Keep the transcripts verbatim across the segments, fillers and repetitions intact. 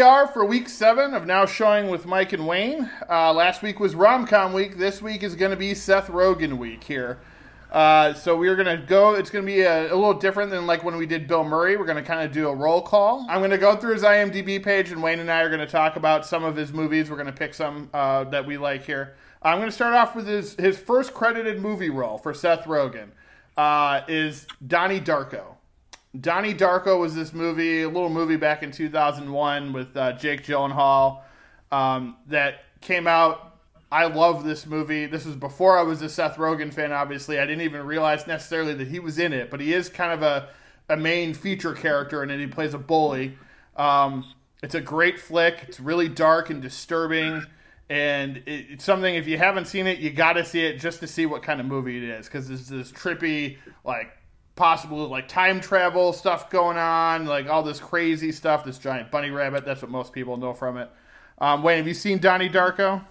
we are for week seven of Now Showing with Mike and Wayne. Uh, last week was Rom-Com week. This week is going to be Seth Rogen week here. Uh, so we're going to go, it's going to be a, a little different than like when we did Bill Murray. We're going to kind of do a roll call. I'm going to go through his IMDb page, and Wayne and I are going to talk about some of his movies. We're going to pick some uh, that we like here. I'm going to start off with his, his first credited movie role for Seth Rogen uh, is Donnie Darko. Donnie Darko was this movie, a little movie back in two thousand one with uh, Jake Gyllenhaal um, that came out. I love this movie. This was before I was a Seth Rogen fan, obviously. I didn't even realize necessarily that he was in it, but he is kind of a, a main feature character in it. He plays a bully. Um, it's a great flick. It's really dark and disturbing, and it, it's something, if you haven't seen it, you got to see it just to see what kind of movie it is, because it's this trippy, like, possible like time travel stuff going on, like all this crazy stuff, this giant bunny rabbit. That's what most people know from it. Um, Wayne, have you seen Donnie Darko?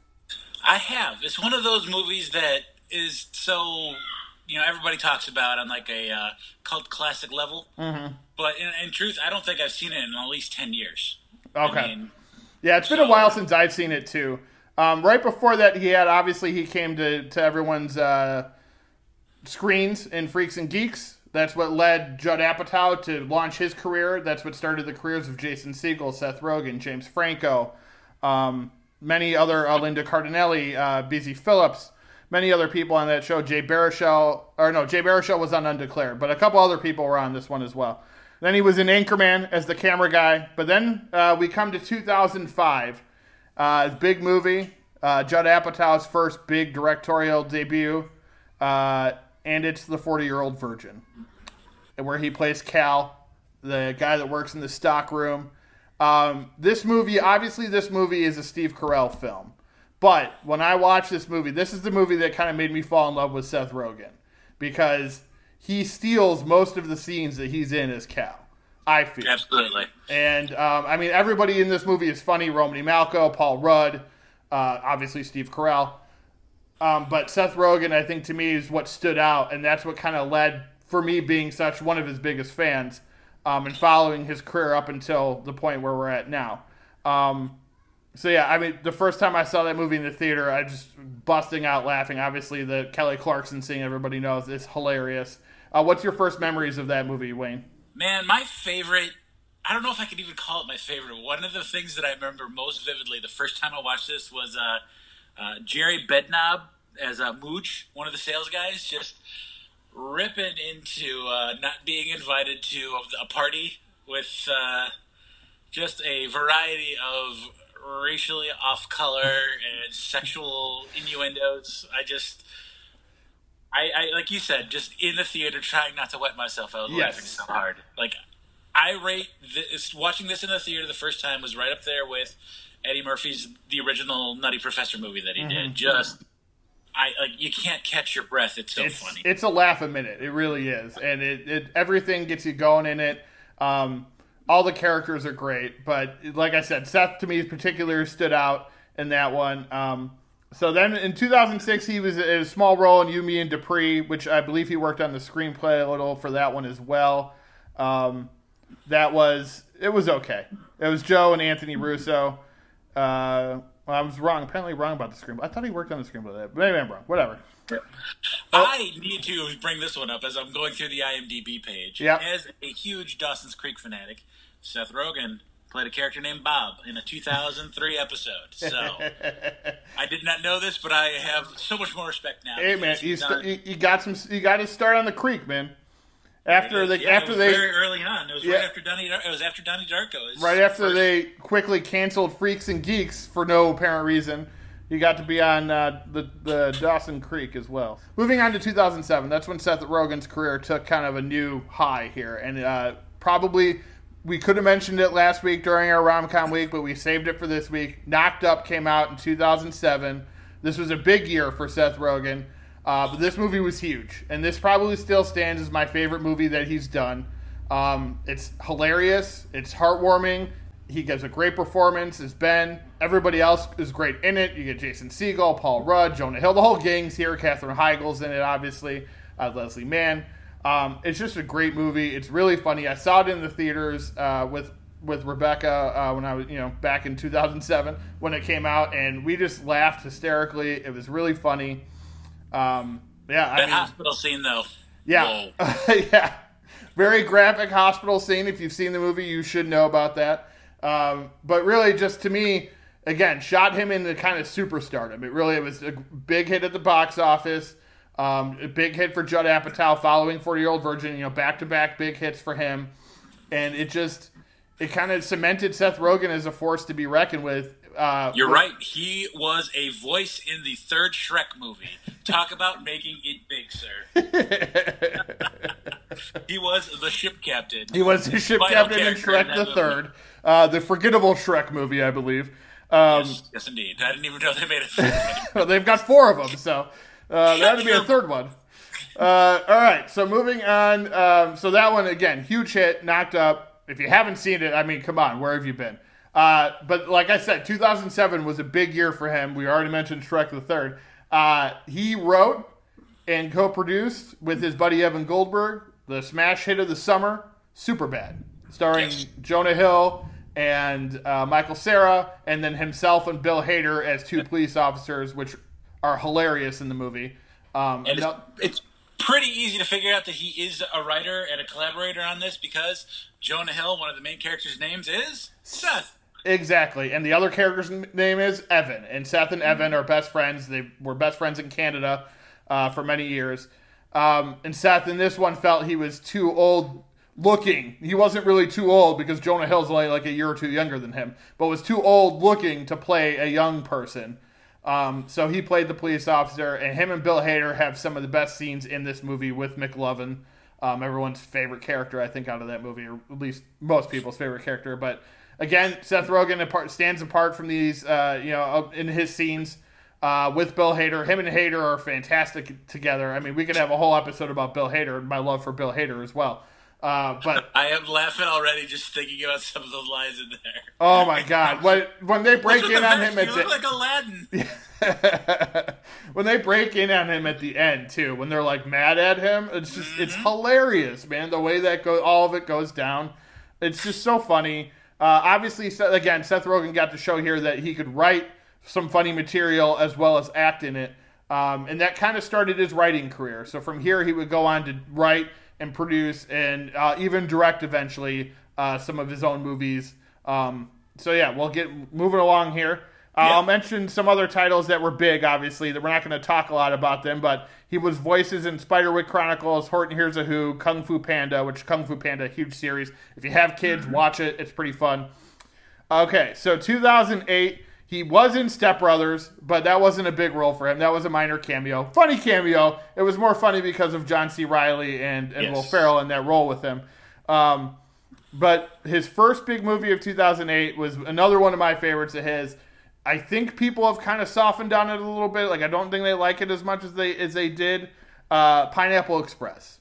I have. It's one of those movies that is so, you know, everybody talks about on like a uh, cult classic level. Mm-hmm. But in, in truth, I don't think I've seen it in at least ten years. Okay. I mean, yeah, it's been so, a while since I've seen it too. Um, right before that, he had, obviously, he came to, to everyone's uh, screens in Freaks and Geeks. That's what led Judd Apatow to launch his career. That's what started the careers of Jason Segel, Seth Rogen, James Franco, um, many other, uh, Linda Cardinelli, uh, Busy Phillips, many other people on that show. Jay Baruchel, or no, Jay Baruchel was on Undeclared, but a couple other people were on this one as well. Then he was in Anchorman as the camera guy. But then uh, we come to two thousand five. Uh, big movie, uh, Judd Apatow's first big directorial debut. Uh, And it's The forty-Year-Old Virgin, where he plays Cal, the guy that works in the stock room. Um, this movie, obviously this movie is a Steve Carell film. But when I watch this movie, this is the movie that kind of made me fall in love with Seth Rogen. Because he steals most of the scenes that he's in as Cal, I feel. Absolutely. And, um, I mean, everybody in this movie is funny. Romany Malco, Paul Rudd, uh, obviously Steve Carell. Um, but Seth Rogen, I think, to me, is what stood out, and that's what kind of led, for me, being such one of his biggest fans, um, and following his career up until the point where we're at now. Um, so, yeah, I mean, the first time I saw that movie in the theater, I just busting out laughing. Obviously, the Kelly Clarkson scene, everybody knows, is hilarious. Uh, what's your first memories of that movie, Wayne? Man, my favorite, I don't know if I could even call it my favorite. One of the things that I remember most vividly the first time I watched this was... Uh, Uh, Jerry Bednob as a Mooch, one of the sales guys, just ripping into uh, not being invited to a party with uh, just a variety of racially off-color and sexual innuendos. I just, I, I like you said, just in the theater trying not to wet myself. I was yes. laughing so hard. Like, I rate this, watching this in the theater the first time was right up there with Eddie Murphy's the original Nutty Professor movie that he mm-hmm. did. Just, I like you can't catch your breath. It's so it's, funny. It's a laugh a minute. It really is, and it, it everything gets you going in it. Um, all the characters are great, but like I said, Seth to me in particular stood out in that one. Um, so then in two thousand six, he was in a small role in You, Me, and Dupree, which I believe he worked on the screenplay a little for that one as well. Um, that was it was okay. It was Joe and Anthony Russo. Uh, well, I was wrong. Apparently wrong about the screenplay. I thought he worked on the screenplay. Maybe I'm wrong. Whatever. Yeah. I need to bring this one up as I'm going through the IMDb page. Yep. As a huge Dawson's Creek fanatic, Seth Rogen played a character named Bob in a two thousand three episode. So I did not know this, but I have so much more respect now. Hey man, you, st- you, you got some. You got to start on the creek, man. After they, yeah, after it was they, very early on. It was yeah. right after Donnie. It was after Donnie Darko. It right after first. they quickly canceled Freaks and Geeks for no apparent reason. You got to be on uh, the the Dawson Creek as well. Moving on to two thousand seven, that's when Seth Rogen's career took kind of a new high here, and uh, probably we could have mentioned it last week during our rom-com week, but we saved it for this week. Knocked Up came out in two thousand seven. This was a big year for Seth Rogen. Uh, but this movie was huge, and this probably still stands as my favorite movie that he's done. Um, it's hilarious. It's heartwarming. He gives a great performance as Ben. Everybody else is great in it. You get Jason Segel, Paul Rudd, Jonah Hill. The whole gang's here. Katherine Heigl's in it, obviously. Uh, Leslie Mann. Um, it's just a great movie. It's really funny. I saw it in the theaters uh, with with Rebecca uh, when I was, you know, back in two thousand seven when it came out, and we just laughed hysterically. It was really funny. Um, yeah, I that mean, hospital scene though. Yeah, yeah, very graphic hospital scene. If you've seen the movie, you should know about that. Um, but really, just to me, again, shot him into kind of superstardom. It really it was a big hit at the box office. Um, a big hit for Judd Apatow following forty-Year-Old Virgin. You know, back-to-back big hits for him. And it just, it kind of cemented Seth Rogen as a force to be reckoned with. Uh, You're with, right. He was a voice in the third Shrek movie. Talk about making it big, sir. He was the ship captain. He was the ship Final captain in character Shrek in that the movie. Third. Uh, the forgettable Shrek movie, I believe. Um, Yes, yes, indeed. I didn't even know they made a third. well, they've got four of them, so uh, there had to be a third one. Uh, all right, so moving on. Um, so that one, again, huge hit, knocked up. If you haven't seen it, I mean, come on, where have you been? Uh, but like I said, two thousand seven was a big year for him. We already mentioned Shrek the Third. Uh, he wrote and co-produced with his buddy Evan Goldberg the smash hit of the summer, Superbad, starring Yes. Jonah Hill and uh, Michael Cera, and then himself and Bill Hader as two police officers, which are hilarious in the movie. Um, And no- it's, it's pretty easy to figure out that he is a writer and a collaborator on this because Jonah Hill, one of the main characters' names is Seth. Exactly, and the other character's n- name is Evan, and Seth and Evan are best friends. They were best friends in Canada uh, for many years. Um, and Seth in this one felt he was too old looking. He wasn't really too old because Jonah Hill's only like a year or two younger than him, but was too old looking to play a young person. Um, so he played the police officer, and him and Bill Hader have some of the best scenes in this movie with McLovin, um, everyone's favorite character, I think, out of that movie, or at least most people's favorite character. But again, Seth Rogen apart, stands apart from these, uh, you know, in his scenes uh, with Bill Hader. Him and Hader are fantastic together. I mean, we could have a whole episode about Bill Hader and my love for Bill Hader as well. Uh, but I am laughing already just thinking about some of those lines in there. oh my God, when when they break What's in with the on vest? him at You the look like Aladdin. when they break in on him at the end too, when they're like mad at him, it's just mm-hmm. it's hilarious, man. The way that goes, all of it goes down, it's just so funny. Uh, obviously, again, Seth Rogen got to show here that he could write some funny material as well as act in it, um, and that kind of started his writing career. So from here, he would go on to write and produce and uh, even direct eventually uh, some of his own movies. Um, so yeah, we'll get moving along here. Uh, yeah. I'll mention some other titles that were big, obviously, that we're not going to talk a lot about them, but he was voices in Spiderwick Chronicles, Horton Hears a Who, Kung Fu Panda, which Kung Fu Panda, huge series. If you have kids, mm-hmm. watch it. It's pretty fun. Okay, so two thousand eight, he was in Step Brothers, but that wasn't a big role for him. That was a minor cameo. Funny cameo. It was more funny because of John C. Reilly and, and yes. Will Ferrell in that role with him. Um, but his first big movie of two thousand eight was another one of my favorites of his. I think people have kind of softened on it a little bit. Like, I don't think they like it as much as they as they did. Uh, Pineapple Express.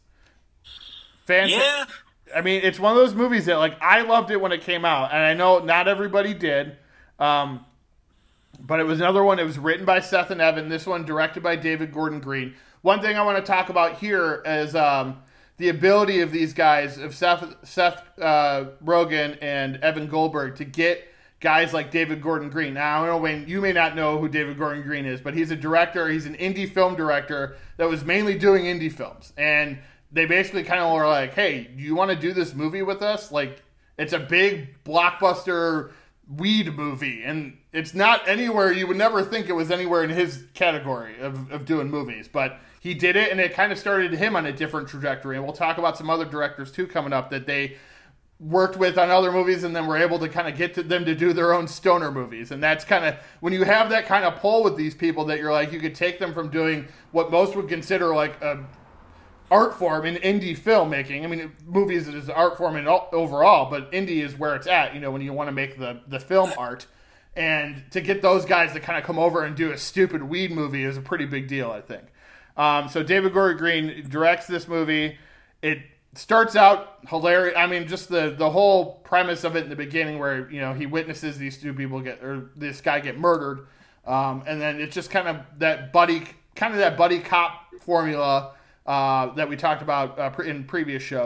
Fans, yeah. I mean, it's one of those movies that, like, I loved it when it came out, and I know not everybody did. Um, but it was another one. It was written by Seth and Evan. This one directed by David Gordon Green. One thing I want to talk about here is um, the ability of these guys, of Seth, Seth uh, Rogen and Evan Goldberg, to get guys like David Gordon Green. Now, I don't know, Wayne, you may not know who David Gordon Green is, but he's a director. He's an indie film director that was mainly doing indie films. And they basically kind of were like, hey, do you want to do this movie with us? Like, it's a big blockbuster weed movie. And it's not anywhere, you would never think it was anywhere in his category of, of doing movies. But he did it, and it kind of started him on a different trajectory. And we'll talk about some other directors, too, coming up that they worked with on other movies, and then were able to kind of get to them to do their own stoner movies. And that's kind of, when you have that kind of pull with these people that you're like, you could take them from doing what most would consider like a art form in indie filmmaking. I mean, movies is art form in all, overall, but indie is where it's at, you know, when you want to make the, the film art. And to get those guys to kind of come over and do a stupid weed movie is a pretty big deal, I think. Um, so David Gordon Green directs this movie. It starts out hilarious. I mean, just the, the whole premise of it in the beginning where, you know, he witnesses these two people get, or this guy get murdered. Um, and then it's just kind of that buddy, kind of that buddy cop formula uh, that we talked about uh, in previous shows.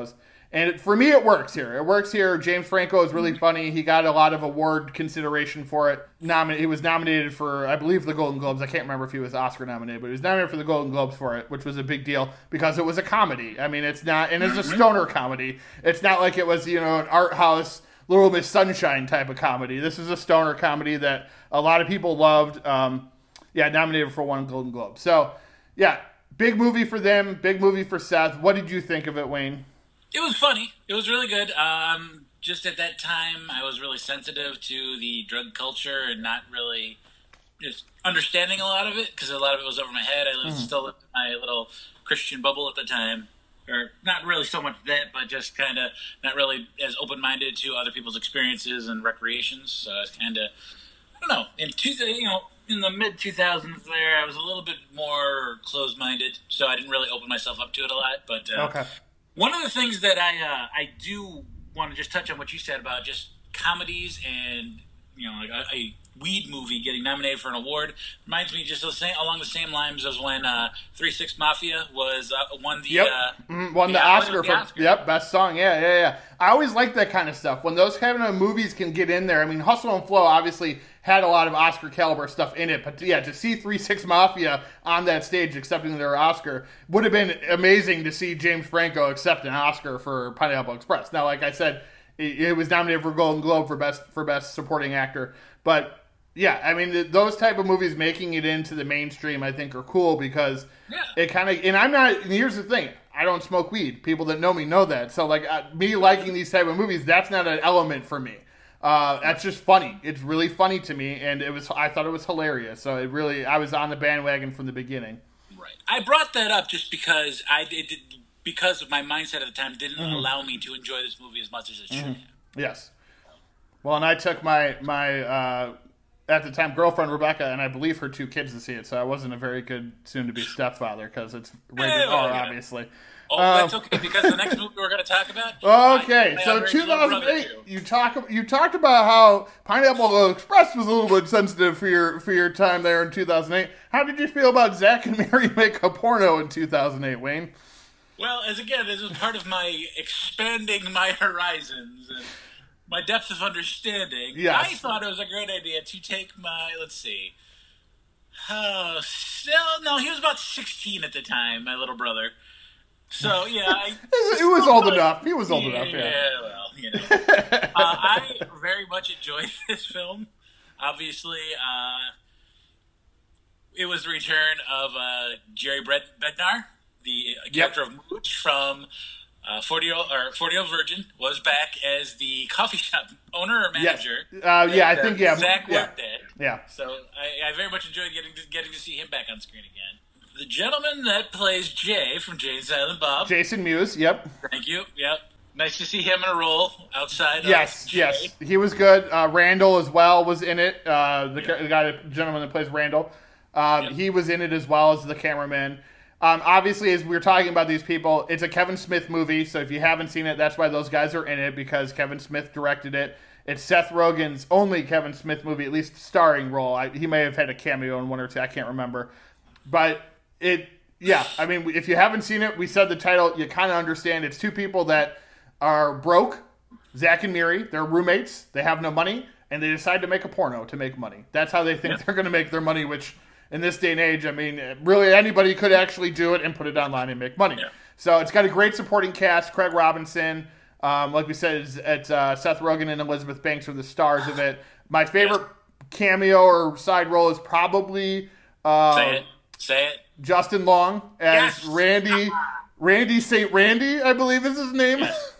And for me, it works here. It works here. James Franco is really funny. He got a lot of award consideration for it. Nomin- he was nominated for, I believe, the Golden Globes. I can't remember if he was Oscar nominated, but he was nominated for the Golden Globes for it, which was a big deal because it was a comedy. I mean, it's not, and it's a stoner comedy. It's not like it was, you know, an art house, Little Miss Sunshine type of comedy. This is a stoner comedy that a lot of people loved. Um, yeah, nominated for one Golden Globe. So, yeah, big movie for them, big movie for Seth. What did you think of it, Wayne? It was funny. It was really good. Um, just at that time, I was really sensitive to the drug culture and not really just understanding a lot of it because a lot of it was over my head. I lived, mm. still lived in my little Christian bubble at the time. Or not really so much that, but just kind of not really as open-minded to other people's experiences and recreations. So I was kind of, I don't know, in two, you know, in the mid two thousands there, I was a little bit more closed-minded, so I didn't really open myself up to it a lot. But uh, okay. One of the things that I uh, I do want to just touch on what you said about just comedies and, you know, like a, a weed movie getting nominated for an award reminds me just the same, along the same lines as when uh, three six Mafia was uh, won the yep. uh, mm, won the yeah, Oscar the for Oscar. Yep, best song. Yeah, yeah, yeah. I always like that kind of stuff when those kind of movies can get in there. I mean, Hustle and Flow obviously had a lot of Oscar caliber stuff in it, but yeah, to see three six Mafia on that stage accepting their Oscar would have been amazing to see James Franco accept an Oscar for Pineapple Express. Now, like I said, it, it was nominated for Golden Globe for best for best supporting actor, but. Yeah, I mean, the, those type of movies making it into the mainstream, I think, are cool because yeah. it kind of, and I'm not, and here's the thing, I don't smoke weed. People that know me know that. So, like, uh, me liking these type of movies, that's not an element for me. Uh, that's just funny. It's really funny to me, and it was, I thought it was hilarious. So, it really, I was on the bandwagon from the beginning. Right. I brought that up just because I did, because of my mindset at the time didn't mm-hmm. allow me to enjoy this movie as much as it should mm-hmm. have. Yes. Well, and I took my, my, uh, at the time, girlfriend Rebecca, and I believe her two kids to see it, so I wasn't a very good soon-to-be stepfather because it's rated yeah, R, yeah. obviously. Oh, um, that's okay because the next movie we're going to talk about. Okay, I, I so two thousand eight, you talk you talked about how Pineapple Express was a little bit sensitive for your for your time there in two thousand eight. How did you feel about Zack and Mary Make a Porno in two thousand eight, Wayne? Well, as again, this was part of my expanding my horizons and my depth of understanding. Yes. I thought it was a great idea to take my, let's see, oh, still, no, he was about sixteen at the time, my little brother. So, yeah. I, it was old like, enough. He was old yeah, enough, yeah. Yeah, well, you know. uh, I very much enjoyed this film. Obviously, uh, it was the return of uh, Jerry Bednar, the character yep. of Mooch from... Uh, forty-year-old or forty-year-old virgin was back as the coffee shop owner or manager. Yes. Uh, yeah, and, I think yeah. Zach yeah. worked at. Yeah. So I, I very much enjoyed getting to, getting to see him back on screen again. The gentleman that plays Jay from Jay and Silent Bob, Jason Mewes. Yep. Thank you. Yep. Nice to see him in a role outside. Yes, of Jay. yes, he was good. Uh, Randall as well was in it. Uh, the, yep. the guy, the gentleman that plays Randall, um, yep. he was in it as well as the cameraman. Um, obviously, as we were talking about these people, it's a Kevin Smith movie, so if you haven't seen it, that's why those guys are in it, because Kevin Smith directed it. It's Seth Rogen's only Kevin Smith movie, at least starring role. I, he may have had a cameo in one or two, I can't remember. But it, yeah, I mean, if you haven't seen it, we said the title, you kind of understand. It's two people that are broke, Zach and Miri, they're roommates, they have no money, and they decide to make a porno to make money. That's how they think yeah. they're going to make their money, which... in this day and age, I mean, really anybody could actually do it and put it online and make money. Yeah. So it's got a great supporting cast. Craig Robinson, um, like we said, it's, it's uh, Seth Rogen and Elizabeth Banks are the stars of it. My favorite yeah. cameo or side role is probably uh, say it, say it, Justin Long as yes. Randy, Randy Saint Randy, I believe is his name, yes.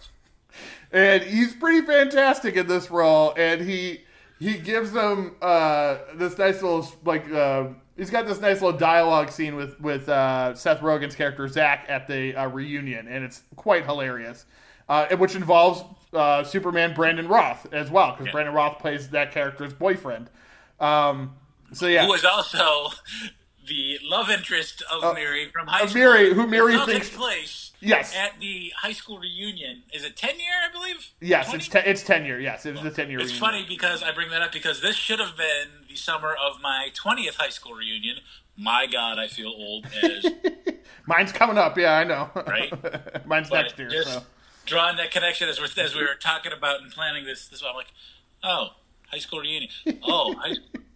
and he's pretty fantastic in this role. And he he gives them uh, this nice little like. Uh, He's got this nice little dialogue scene with with uh, Seth Rogen's character Zach at the uh, reunion, and it's quite hilarious, uh, which involves uh, Superman Brandon Roth as well, because yeah. Brandon Roth plays that character's boyfriend. Um, so yeah, who is also the love interest of uh, Miri from high uh, school. Miri, who Miri thinks takes place yes at the high school reunion. Is it ten year? I believe. Yes, twenty? it's ten. It's ten year. Yes, it was well, the ten year. It's reunion. funny because I bring that up because this should have been the summer of my twentieth high school reunion. My God, I feel old as. Mine's coming up. Yeah, I know. Right. Mine's but next year. Just, so. drawing that connection as, we're, as we were talking about and planning this. This I'm like, oh, high school reunion. Oh, high,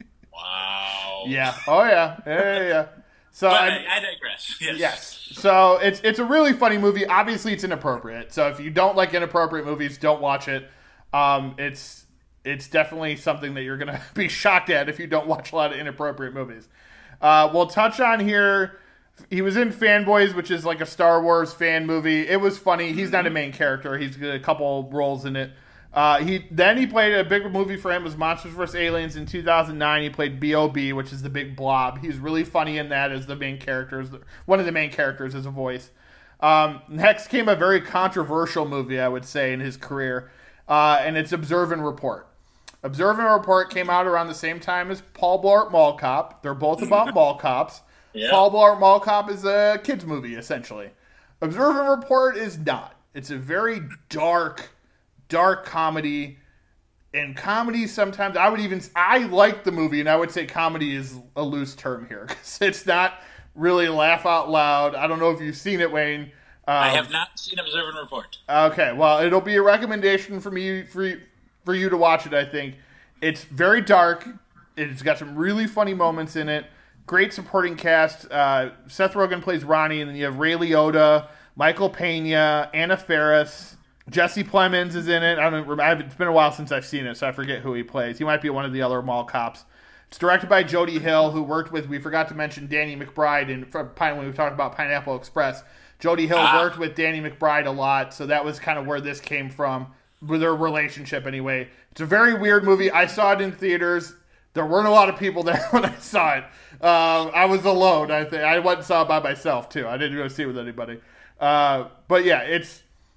wow. Yeah. Oh yeah. Yeah. Yeah. yeah. So but I, I, I digress. Yes. yes. So it's it's a really funny movie. Obviously, it's inappropriate. So if you don't like inappropriate movies, don't watch it. Um, it's it's definitely something that you're gonna be shocked at if you don't watch a lot of inappropriate movies. Uh, we'll touch on here. He was in Fanboys, which is like a Star Wars fan movie. It was funny. He's not a main character. He's got a couple roles in it. Uh, he then he played a big movie for him was Monsters versus. Aliens in two thousand nine. He played B O B, which is the big blob. He's really funny in that as the main characters, one of the main characters as a voice. Um, next came a very controversial movie, I would say, in his career, uh, and it's Observe and Report. Observe and Report came out around the same time as Paul Blart Mall Cop. They're both about mall cops. Yeah. Paul Blart Mall Cop is a kids movie, essentially. Observe and Report is not. It's a very dark, dark comedy. And comedy sometimes, I would even, I like the movie, and I would say comedy is a loose term here. Because it's not really laugh out loud. I don't know if you've seen it, Wayne. Um, I have not seen Observe and Report. Okay, well, it'll be a recommendation for me, for you, for you to watch it, I think. It's very dark. It's got some really funny moments in it. Great supporting cast. Uh, Seth Rogen plays Ronnie, and then you have Ray Liotta, Michael Pena, Anna Faris, Jesse Plemons is in it. I don't remember. It's been a while since I've seen it, so I forget who he plays. He might be one of the other mall cops. It's directed by Jody Hill, who worked with, we forgot to mention Danny McBride in, when we talked about Pineapple Express. Jody Hill ah. worked with Danny McBride a lot, so that was kind of where this came from, with their relationship anyway. It's a very weird movie. I saw it in theaters. There weren't a lot of people there when I saw it. Uh, I was alone, I think. I went and saw it by myself, too. I didn't go see it with anybody. Uh, but yeah, it's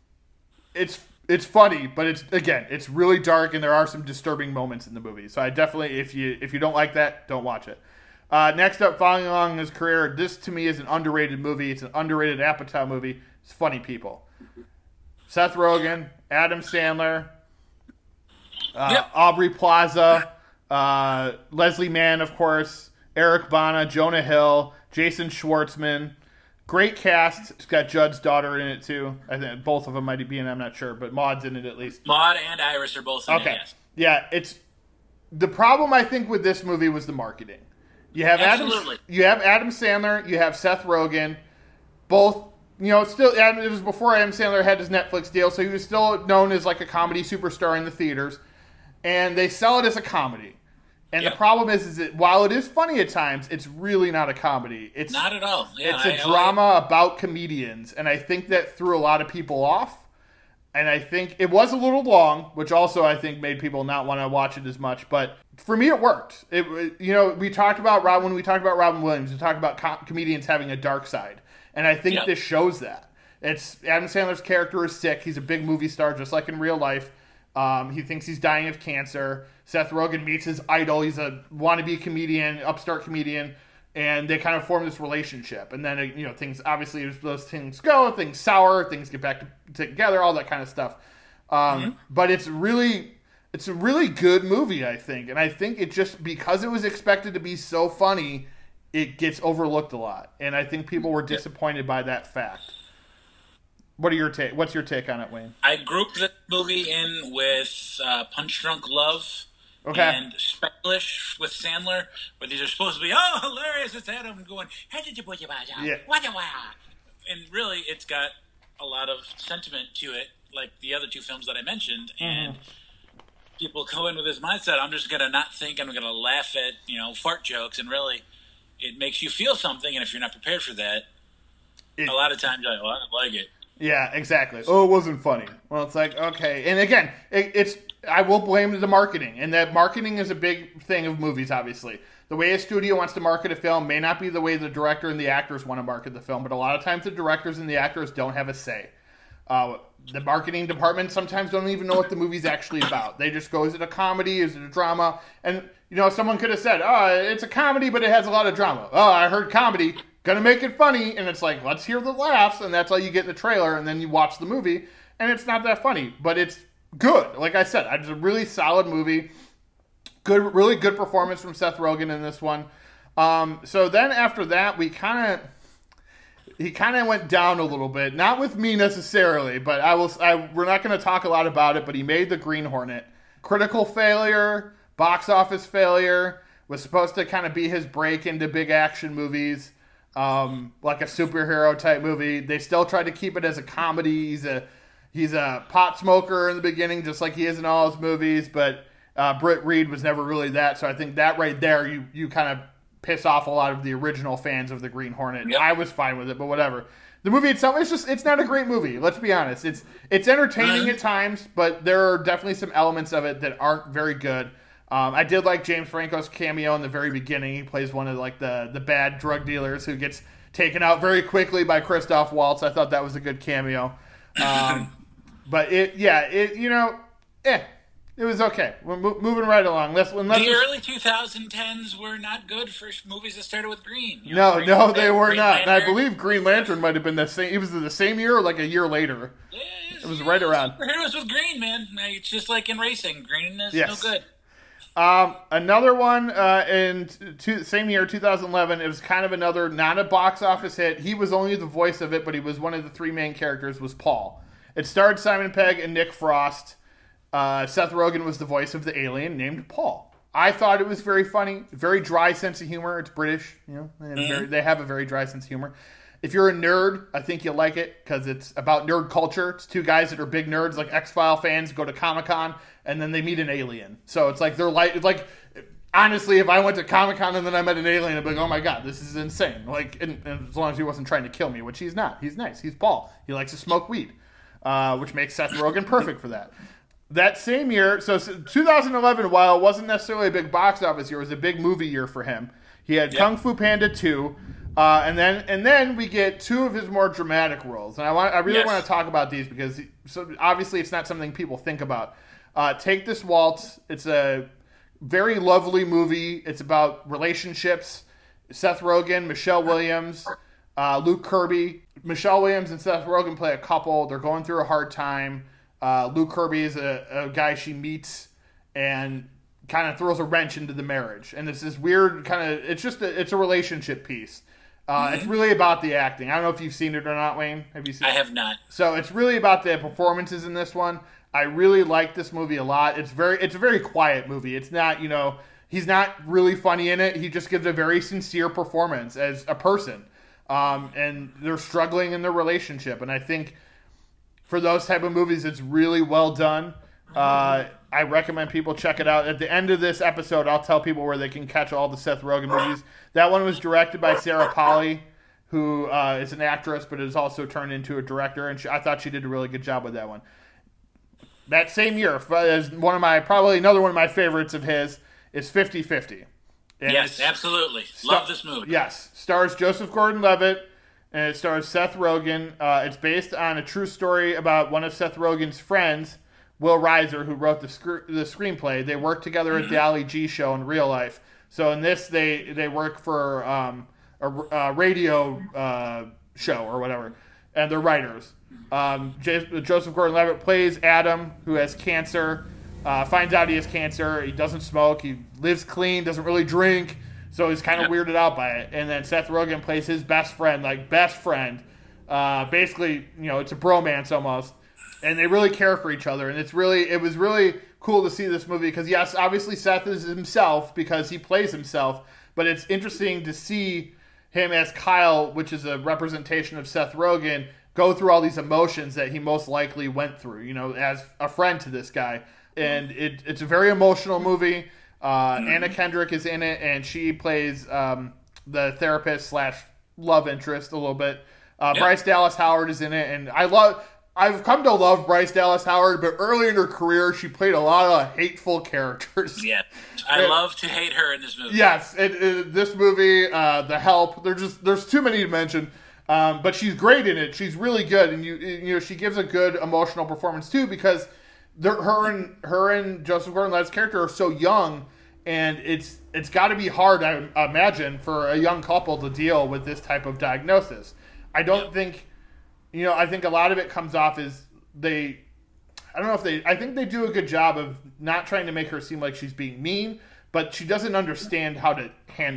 it's it's funny, but it's again, it's really dark, and there are some disturbing moments in the movie. So I definitely, if you if you don't like that, don't watch it. Uh, next up, following along in his career, this to me is an underrated movie. It's an underrated Apatow movie. It's funny people. Seth Rogen, Adam Sandler, uh, yep. Aubrey Plaza, uh, Leslie Mann, of course, Eric Bana, Jonah Hill, Jason Schwartzman. Great cast. It's got Judd's daughter in it, too. I think both of them might be in it, I'm not sure, but Maud's in it at least. Maud and Iris are both in okay. it, yes. Yeah, it's... The problem, I think, with this movie was the marketing. You have Absolutely. Adam, you have Adam Sandler, you have Seth Rogen, both... You know, still, it was before Adam Sandler had his Netflix deal, so he was still known as like a comedy superstar in the theaters. And they sell it as a comedy. And yep. the problem is, is that while it is funny at times, it's really not a comedy. It's not at all. Yeah, it's a I, drama I, about comedians, and I think that threw a lot of people off. And I think it was a little long, which also I think made people not want to watch it as much. But for me, it worked. It, you know, we talked about Rob when we talked about Robin Williams. We talked about com- comedians having a dark side. And I think yep. this shows that. It's Adam Sandler's character is sick. He's a big movie star, just like in real life. Um, he thinks he's dying of cancer. Seth Rogen meets his idol. He's a wannabe comedian, upstart comedian, and they kind of form this relationship. And then, you know, things, obviously, as those things go, things sour, things get back to, together, all that kind of stuff. Um, mm-hmm. But it's really, it's a really good movie, I think. And I think it just, because it was expected to be so funny, it gets overlooked a lot, and I think people were disappointed by that fact. What are your take? What's your take on it, Wayne? I grouped the movie in with uh, Punch Drunk Love okay. and Spectlish with Sandler, where these are supposed to be, oh, hilarious! It's Adam going, how did you put your yeah. And really, it's got a lot of sentiment to it, like the other two films that I mentioned, mm-hmm. and people go in with this mindset, I'm just gonna not think, I'm gonna laugh at, you know, fart jokes, and really. It makes you feel something, and if you're not prepared for that, it, a lot of times you're like, well, I don't like it. Yeah, exactly. Oh, it wasn't funny. Well, it's like, okay. And again, it, it's I will blame the marketing, and that marketing is a big thing of movies, obviously. The way a studio wants to market a film may not be the way the director and the actors want to market the film, but a lot of times the directors and the actors don't have a say. Uh, the marketing department sometimes don't even know what the movie's actually about. They just go, is it a comedy? Is it a drama? And, you know, someone could have said, oh, it's a comedy, but it has a lot of drama. Oh, I heard comedy. Gonna make it funny. And it's like, let's hear the laughs. And that's all you get in the trailer. And then you watch the movie. And it's not that funny. But it's good. Like I said, it's a really solid movie. Good, really good performance from Seth Rogen in this one. Um, so then after that, we kind of... he kind of went down a little bit. Not with me necessarily, but I will. I, we're not going to talk a lot about it. But he made The Green Hornet. Critical failure, box office failure. Was supposed to kind of be his break into big action movies, um, like a superhero type movie. They still tried to keep it as a comedy. He's a he's a pot smoker in the beginning, just like he is in all his movies. But uh, Britt Reed was never really that. So I think that right there, you you kind of piss off a lot of the original fans of the Green Hornet. Yep. I was fine with it, but whatever. The movie itself, it's just it's not a great movie. Let's be honest. It's it's entertaining at times, but there are definitely some elements of it that aren't very good. Um, I did like James Franco's cameo in the very beginning. He plays one of like the the bad drug dealers who gets taken out very quickly by Christoph Waltz. I thought that was a good cameo. Um, but it, yeah, it you know, eh. It was okay. We're mo- moving right along. Let's, unless the we're... early twenty tens were not good for movies that started with green. You know, no, Green, no, they were Green not. Lantern. And I believe Green Lantern might have been the same. It was the same year or like a year later. Yeah, it was, it was right around. Superheroes with green, man. It's just like in racing. Green is yes. no good. Um, another one uh, in two, same year, two thousand eleven. It was kind of another, not a box office hit. He was only the voice of it, but he was one of the three main characters. Was Paul. It starred Simon Pegg and Nick Frost. Uh, Seth Rogen was the voice of the alien named Paul. I thought it was very funny, very dry sense of humor. It's British, you know, and mm-hmm. very, they have a very dry sense of humor. If you're a nerd, I think you'll like it because it's about nerd culture. It's two guys that are big nerds, like X-File fans, go to Comic-Con, and then they meet an alien. So it's like they're like, like honestly, if I went to Comic-Con and then I met an alien, I'd be like, oh my god, this is insane. Like, and, and as long as he wasn't trying to kill me, which he's not. He's nice. He's Paul. He likes to smoke weed, uh, which makes Seth Rogen perfect for that. That same year, so two thousand eleven, while it wasn't necessarily a big box office year, it was a big movie year for him. He had yep. Kung Fu Panda two, uh, and then and then we get two of his more dramatic roles. And I want I really yes. want to talk about these because so obviously it's not something people think about. Uh, Take This Waltz. It's a very lovely movie. It's about relationships. Seth Rogen, Michelle Williams, uh, Luke Kirby. Michelle Williams and Seth Rogen play a couple. They're going through a hard time. Uh, Luke Kirby is a, a guy she meets and kind of throws a wrench into the marriage. And it's this weird kind of, it's just, a, it's a relationship piece. Uh, mm-hmm. It's really about the acting. I don't know if you've seen it or not, Wayne. Have you seen I it? have not. So it's really about the performances in this one. I really like this movie a lot. It's very, it's a very quiet movie. It's not, you know, he's not really funny in it. He just gives a very sincere performance as a person. Um, and they're struggling in their relationship. And I think for those type of movies, it's really well done. Uh, I recommend people check it out. At the end of this episode, I'll tell people where they can catch all the Seth Rogen movies. That one was directed by Sarah Polley, who uh, is an actress, but is also turned into a director. And she, I thought she did a really good job with that one. That same year, as one of my probably another one of my favorites of his is fifty fifty. And yes, absolutely. Love this movie. Yes, stars Joseph Gordon-Levitt. And it stars Seth Rogen. Uh, it's based on a true story about one of Seth Rogen's friends, Will Reiser, who wrote the sc- the screenplay. They worked together mm-hmm. at the Ali G show in real life. So in this, they, they work for um, a, a radio uh, show or whatever, and they're writers. Um, J- Joseph Gordon-Levitt plays Adam, who has cancer, uh, finds out he has cancer. He doesn't smoke. He lives clean, doesn't really drink. So he's kind of weirded out by it. And then Seth Rogen plays his best friend, like best friend. Uh, basically, you know, it's a bromance almost. And they really care for each other. And it's really, it was really cool to see this movie. Because yes, obviously Seth is himself because he plays himself. But it's interesting to see him as Kyle, which is a representation of Seth Rogen, go through all these emotions that he most likely went through, you know, as a friend to this guy. And it, it's a very emotional movie. Uh, Anna Kendrick is in it, and she plays um, the therapist slash love interest a little bit. Uh, yep. Bryce Dallas Howard is in it, and I love. I've come to love Bryce Dallas Howard, but early in her career, she played a lot of hateful characters. Yeah, I and, love to hate her in this movie. Yes, it, it, this movie, uh, The Help. There's just there's too many to mention, um, but she's great in it. She's really good, and you you know she gives a good emotional performance too because. Her and her and Joseph Gordon-Levitt's character are so young, and it's it's got to be hard, I imagine, for a young couple to deal with this type of diagnosis. I don't think, you know, I think a lot of it comes off as they, I don't know if they, I think they do a good job of not trying to make her seem like she's being mean, but she doesn't understand how to handle it.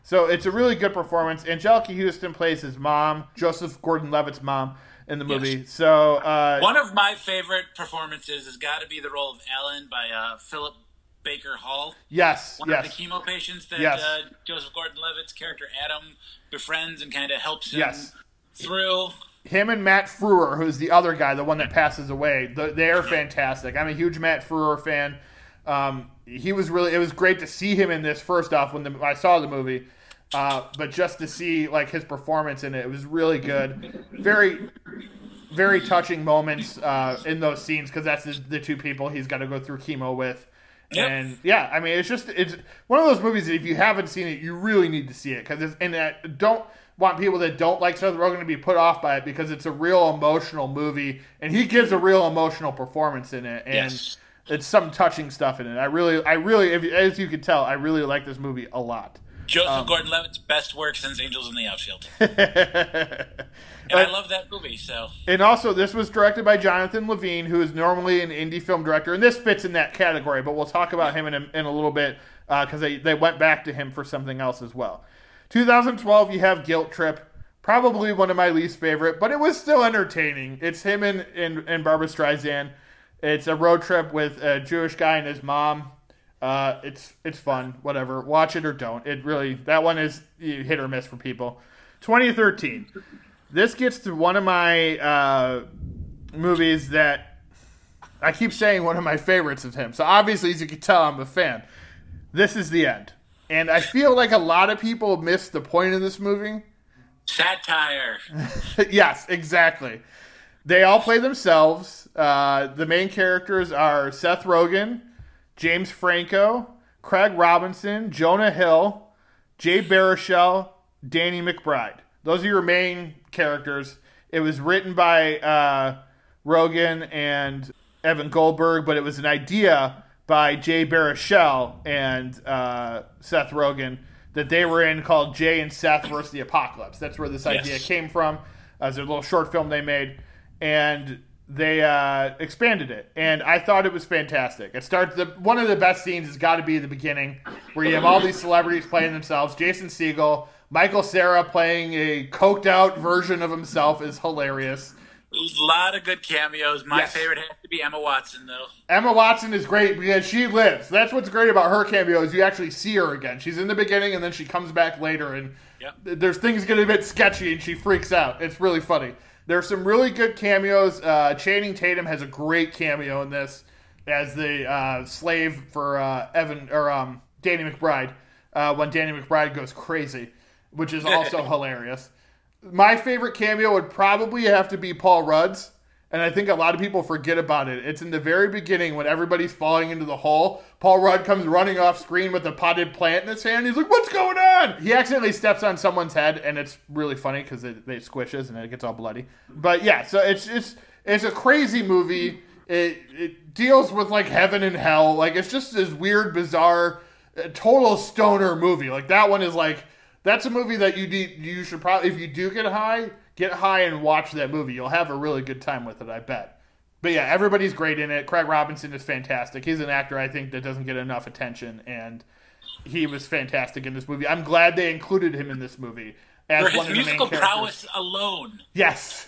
So it's a really good performance. Anjelica Huston plays his mom, Joseph Gordon-Levitt's mom, in the movie. Yes. So uh, one of my favorite performances has got to be the role of Ellen by uh, Philip Baker Hall. Yes, one yes. of the chemo patients that yes. uh, Joseph Gordon-Levitt's character Adam befriends and kind of helps him yes. through. Him and Matt Frewer, who's the other guy, the one that passes away, they're fantastic. I'm a huge Matt Frewer fan. Um, he was really. It was great to see him in this. First off, when the, I saw the movie, uh, but just to see like his performance in it, it was really good. Very, very touching moments uh, in those scenes because that's the, the two people he's got to go through chemo with. Yep. And yeah, I mean, it's just it's one of those movies that if you haven't seen it, you really need to see it because it's and uh, don't want people that don't like Seth Rogen to be put off by it because it's a real emotional movie and he gives a real emotional performance in it and yes. It's some touching stuff in it. I really, I really, if, as you can tell, I really like this movie a lot. Joseph um, Gordon-Levitt's best work since Angels in the Outfield. And I love that movie, so. And also, this was directed by Jonathan Levine, who is normally an indie film director, and this fits in that category, but we'll talk about him in a, in a little bit, because uh, they, they went back to him for something else as well. twenty twelve, you have Guilt Trip, probably one of my least favorite, but it was still entertaining. It's him and, and, and Barbra Streisand. It's a road trip with a Jewish guy and his mom. Uh, it's it's fun, whatever. Watch it or don't. It really, that one is hit or miss for people. twenty thirteen. This gets to one of my uh, movies that I keep saying one of my favorites of him. So obviously, as you can tell, I'm a fan. This Is the End. And I feel like a lot of people miss the point of this movie. Satire. Yes, exactly. They all play themselves. Uh, the main characters are Seth Rogen, James Franco, Craig Robinson, Jonah Hill, Jay Baruchel, Danny McBride. Those are your main characters. It was written by uh, Rogen and Evan Goldberg, but it was an idea by Jay Baruchel and uh, Seth Rogen that they were in called Jay and Seth versus the Apocalypse. That's where this idea yes. came from. Uh, it's a little short film they made. And they uh, expanded it, and I thought it was fantastic. It starts the one of the best scenes has got to be the beginning, where you have all these celebrities playing themselves. Jason Segel, Michael Cera playing a coked out version of himself is hilarious. A lot of good cameos. My yes. favorite has to be Emma Watson, though. Emma Watson is great because she lives. That's what's great about her cameo is you actually see her again. She's in the beginning, and then she comes back later, and yep. there's things getting a bit sketchy, and she freaks out. It's really funny. There's some really good cameos. Uh, Channing Tatum has a great cameo in this as the uh, slave for uh, Evan or um, Danny McBride uh, when Danny McBride goes crazy, which is also hilarious. My favorite cameo would probably have to be Paul Rudd's, and I think a lot of people forget about it. It's in the very beginning when everybody's falling into the hole. Paul Rudd comes running off screen with a potted plant in his hand. He's like, what's going on? He accidentally steps on someone's head, and it's really funny because it, it squishes and it gets all bloody. But yeah, so it's it's, it's a crazy movie. It, it deals with like heaven and hell. Like it's just this weird, bizarre, uh, total stoner movie. Like that one is like, that's a movie that you need, you should probably, if you do get high, get high and watch that movie. You'll have a really good time with it, I bet. But yeah, everybody's great in it. Craig Robinson is fantastic. He's an actor, I think, that doesn't get enough attention, and he was fantastic in this movie. I'm glad they included him in this movie as For one his of the main musical characters. prowess alone. Yes.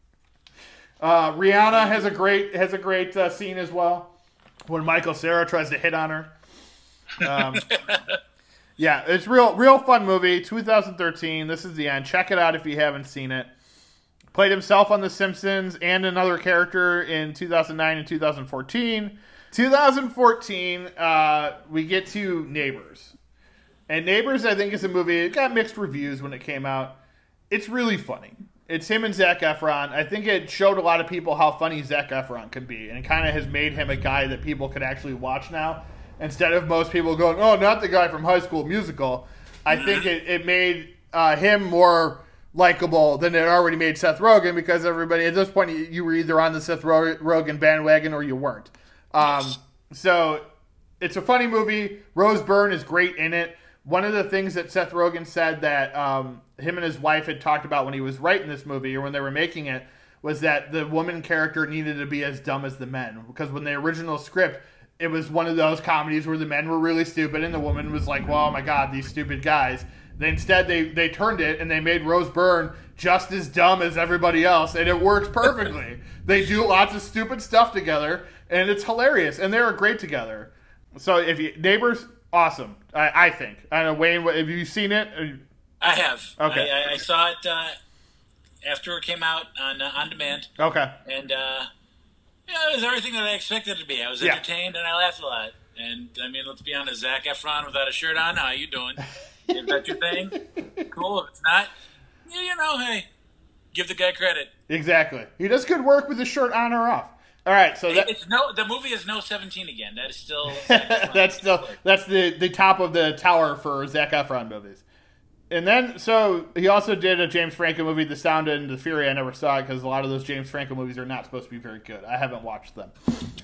Uh, Rihanna has a great has a great uh, scene as well when Michael Cera tries to hit on her. Um, yeah, it's real real fun movie. two thousand thirteen. This is the end. Check it out if you haven't seen it. Played himself on The Simpsons and another character in two thousand nine and two thousand fourteen. two thousand fourteen, uh, we get to Neighbors. And Neighbors, I think, is a movie. It got mixed reviews when it came out. It's really funny. It's him and Zac Efron. I think it showed a lot of people how funny Zac Efron could be. And it kind of has made him a guy that people could actually watch now. Instead of most people going, oh, not the guy from High School Musical. I think it, it made uh, him more likable than it already made Seth Rogen, because everybody at this point you were either on the Seth Rogen bandwagon or you weren't. Um, so it's a funny movie. Rose Byrne is great in it. One of the things that Seth Rogen said that um, him and his wife had talked about when he was writing this movie or when they were making it was that the woman character needed to be as dumb as the men, because when the original script, it was one of those comedies where the men were really stupid and the woman was like, well, oh my God, these stupid guys. They, instead, they, they turned it and they made Rose Byrne just as dumb as everybody else, and it works perfectly. They do lots of stupid stuff together, and it's hilarious, and they're great together. So, if you Neighbors, awesome, I, I think. I don't know, Wayne, have you seen it? I have. Okay. I, I, I saw it uh, after it came out on uh, on demand. Okay. And uh, yeah, it was everything that I expected it to be. I was entertained, yeah. and I laughed a lot. And, I mean, let's be honest, Zac Efron without a shirt on, how you doing? Is that your thing? Cool. If it's not, yeah, you know, hey, give the guy credit. Exactly. He does good work with his shirt on or off. All right, so that, it's no. The movie is no seventeen again. That is still. that's still that's the, the top of the tower for Zac Efron movies. And then, so he also did a James Franco movie, The Sound and the Fury. I never saw it because a lot of those James Franco movies are not supposed to be very good. I haven't watched them.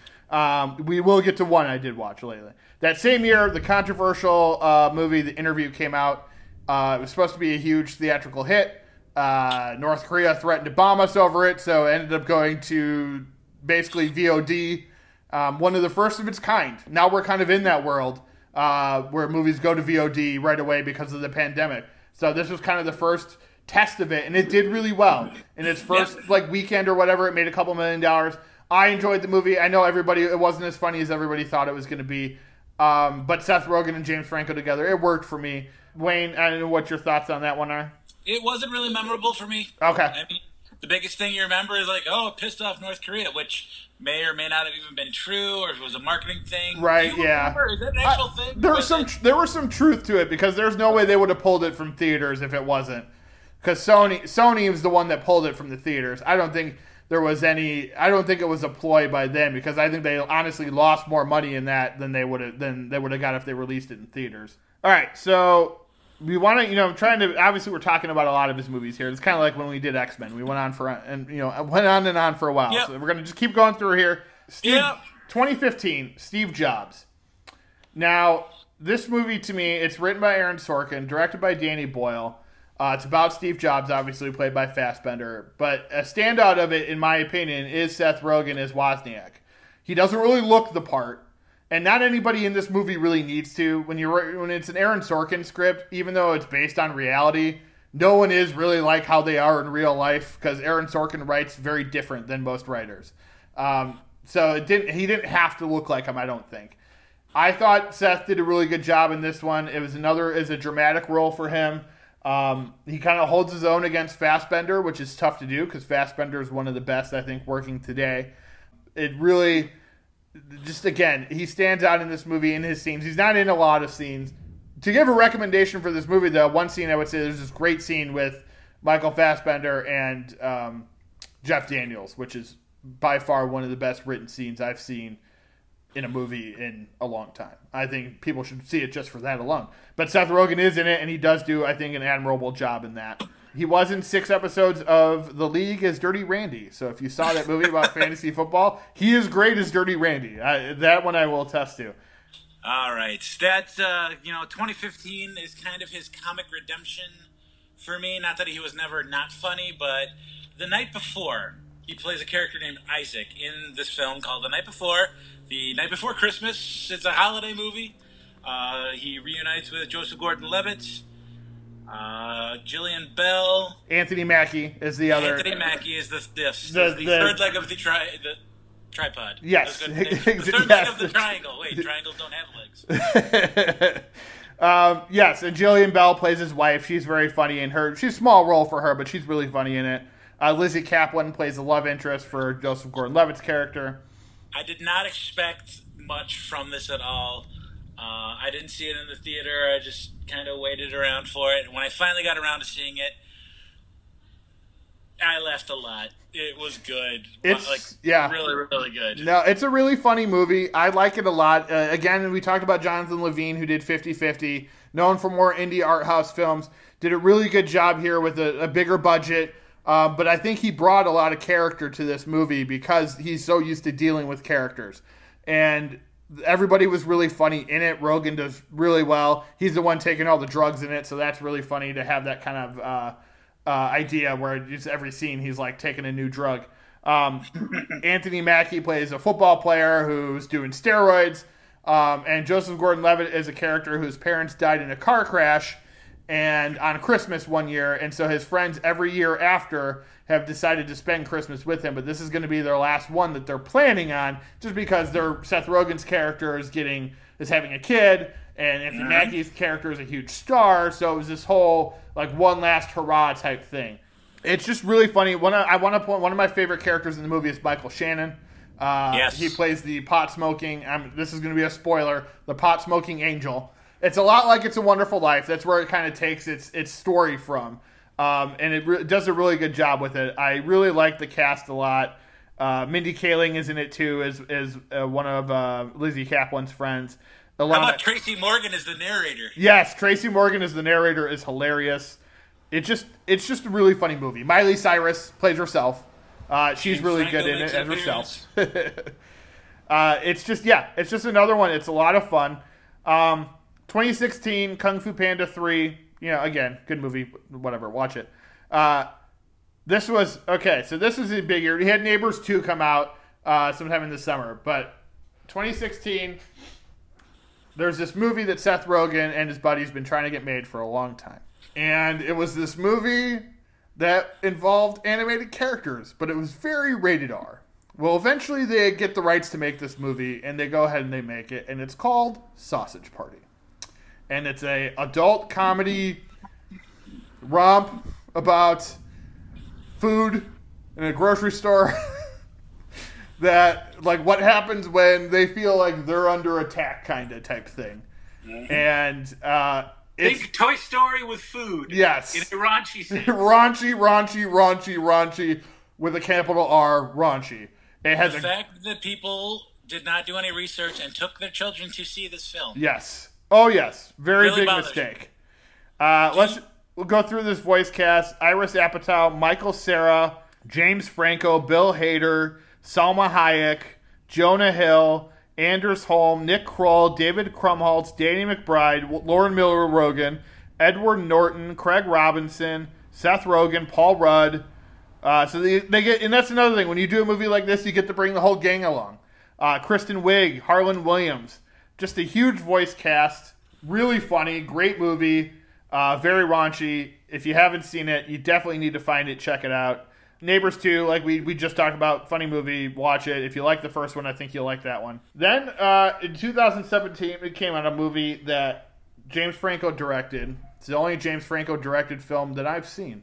Um, we will get to one I did watch lately. That same year, the controversial uh, movie, The Interview, came out. Uh, it was supposed to be a huge theatrical hit. Uh, North Korea threatened to bomb us over it, so it ended up going to basically V O D. Um, one of the first of its kind. Now we're kind of in that world uh, where movies go to V O D right away because of the pandemic. So this was kind of the first test of it, and it did really well. In its first yeah. like weekend or whatever, it made a couple million dollars. I enjoyed the movie. I know everybody, it wasn't as funny as everybody thought it was going to be. Um, but Seth Rogen and James Franco together, it worked for me. Wayne, I don't know what your thoughts on that one are. It wasn't really memorable for me. Okay. I mean, the biggest thing you remember is like, oh, it pissed off North Korea, which may or may not have even been true, or if it was a marketing thing. Right, yeah. Remember? Is that an actual I, thing? There was some, there was some truth to it, because there's no way they would have pulled it from theaters if it wasn't. Because Sony, Sony was the one that pulled it from the theaters. I don't think there was any. I don't think it was a ploy by them, because I think they honestly lost more money in that than they would have than they would have got if they released it in theaters. All right, so we want to, you know, trying to. Obviously, we're talking about a lot of his movies here. It's kind of like when we did X-Men. We went on for and you know went on and on for a while. Yep. So we're gonna just keep going through here. Steve, yep. twenty fifteen, Steve Jobs. Now, this movie to me, it's written by Aaron Sorkin, directed by Danny Boyle. Uh, it's about Steve Jobs, obviously played by Fassbender. But a standout of it, in my opinion, is Seth Rogen as Wozniak. He doesn't really look the part, and not anybody in this movie really needs to. When you're when it's an Aaron Sorkin script, even though it's based on reality, no one is really like how they are in real life, because Aaron Sorkin writes very different than most writers. Um, so it didn't. He didn't have to look like him, I don't think. I thought Seth did a really good job in this one. It was another is a dramatic role for him. Um, he kind of holds his own against Fassbender, which is tough to do because Fassbender is one of the best, I think, working today. It really, just again, he stands out in this movie in his scenes. He's not in a lot of scenes. To give a recommendation for this movie, though, one scene I would say there's this great scene with Michael Fassbender and um, Jeff Daniels, which is by far one of the best written scenes I've seen in a movie in a long time. I think people should see it just for that alone. But Seth Rogen is in it, and he does do, I think, an admirable job in that. He was in six episodes of The League as Dirty Randy. So if you saw that movie about fantasy football, he is great as Dirty Randy. I, that one I will attest to. All right. That's, uh, you know, twenty fifteen is kind of his comic redemption for me. Not that he was never not funny, but The Night Before, he plays a character named Isaac in this film called The Night Before. The Night Before Christmas, it's a holiday movie. Uh, he reunites with Joseph Gordon-Levitt, uh, Jillian Bell. Anthony Mackie is the other. Anthony Mackie is the, this, the, the, the third leg of the, tri- the tripod. Yes. The third yes. leg of the triangle. Wait, triangles don't have legs. um, yes, and Jillian Bell plays his wife. She's very funny in her. She's a small role for her, but she's really funny in it. Uh, Lizzie Kaplan plays the love interest for Joseph Gordon-Levitt's character. I did not expect much from this at all. Uh, I didn't see it in the theater. I just kind of waited around for it. And when I finally got around to seeing it, I laughed a lot. It was good. It's like, yeah. really, really good. No, it's a really funny movie. I like it a lot. Uh, again, we talked about Jonathan Levine, who did fifty fifty, known for more indie art house films. Did a really good job here with a, a bigger budget. Uh, but I think he brought a lot of character to this movie because he's so used to dealing with characters. And everybody was really funny in it. Rogen does really well. He's the one taking all the drugs in it, so that's really funny to have that kind of uh, uh, idea where just every scene he's like taking a new drug. Um, Anthony Mackie plays a football player who's doing steroids. Um, and Joseph Gordon-Levitt is a character whose parents died in a car crash. and on Christmas one year, and so his friends every year after have decided to spend Christmas with him, but this is going to be their last one that they're planning on, just because their Seth Rogen's character is getting is having a kid, and Anthony mm-hmm. Mackie's character is a huge star, so it was this whole like one last hurrah type thing. It's just really funny. One of, I want to point one of my favorite characters in the movie is Michael Shannon. Uh, yes. He plays the pot smoking. Um, this is going to be a spoiler. The pot smoking angel. It's a lot like It's a Wonderful Life. That's where it kind of takes its its story from, um, and it re- does a really good job with it. I really like the cast a lot. Uh, Mindy Kaling is in it too, as as uh, one of uh, Lizzie Kaplan's friends. Ilana, How about Tracy Morgan as the narrator? Yes, Tracy Morgan as the narrator is hilarious. It just it's just a really funny movie. Miley Cyrus plays herself. Uh, she's and really Franco good in it as appearance. herself. uh, it's just yeah, it's just another one. It's a lot of fun. Um, twenty sixteen Kung Fu Panda three. You know, again, good movie. Whatever, watch it. Uh, this was okay. So this was a big year. We had Neighbors two come out uh, sometime in the summer, but twenty sixteen. There's this movie that Seth Rogen and his buddies been trying to get made for a long time. And it was this movie that involved animated characters, but it was very rated R. Well, eventually they get the rights to make this movie, and they go ahead and they make it, and it's called Sausage Party. And it's a adult comedy romp about food in a grocery store that, like, what happens when they feel like they're under attack kind of type thing. Mm-hmm. And, uh... It's, Big Toy Story with food. Yes. In a raunchy sense. raunchy, raunchy, raunchy, raunchy, with a capital R, raunchy. It has the a, fact that people did not do any research and took their children to see this film. Yes. Oh, yes. Very really big mistake. Uh, let's we'll go through this voice cast. Iris Apatow, Michael Cera, James Franco, Bill Hader, Salma Hayek, Jonah Hill, Anders Holm, Nick Kroll, David Krumholtz, Danny McBride, Lauren Miller Rogen, Edward Norton, Craig Robinson, Seth Rogen, Paul Rudd. Uh, so they, they get, and that's another thing. When you do a movie like this, you get to bring the whole gang along. Uh, Kristen Wiig, Harlan Williams, just a huge voice cast. Really funny, great movie, uh, very raunchy. If you haven't seen it, you definitely need to find it. Check it out. Neighbors two, like we, we just talked about, funny movie, watch it. If you like the first one, I think you'll like that one. Then, uh, in two thousand seventeen, it came out a movie that James Franco directed. It's the only James Franco directed film that I've seen.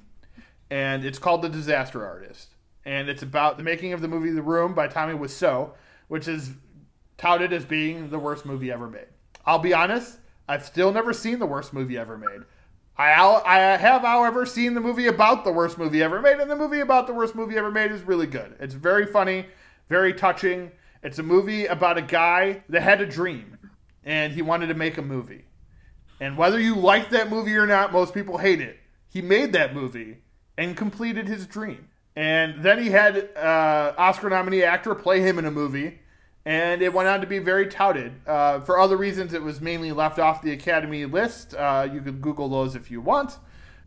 And it's called The Disaster Artist. And it's about the making of the movie The Room by Tommy Wiseau, which is touted as being the worst movie ever made. I'll be honest, I've still never seen the worst movie ever made. I I have, however, seen the movie about the worst movie ever made, and the movie about the worst movie ever made is really good. It's very funny, very touching. It's a movie about a guy that had a dream, and he wanted to make a movie. And whether you like that movie or not, most people hate it. He made that movie and completed his dream. And then he had uh, Oscar nominee actor play him in a movie, and it went on to be very touted. Uh, for other reasons, it was mainly left off the Academy list. Uh, you could Google those if you want.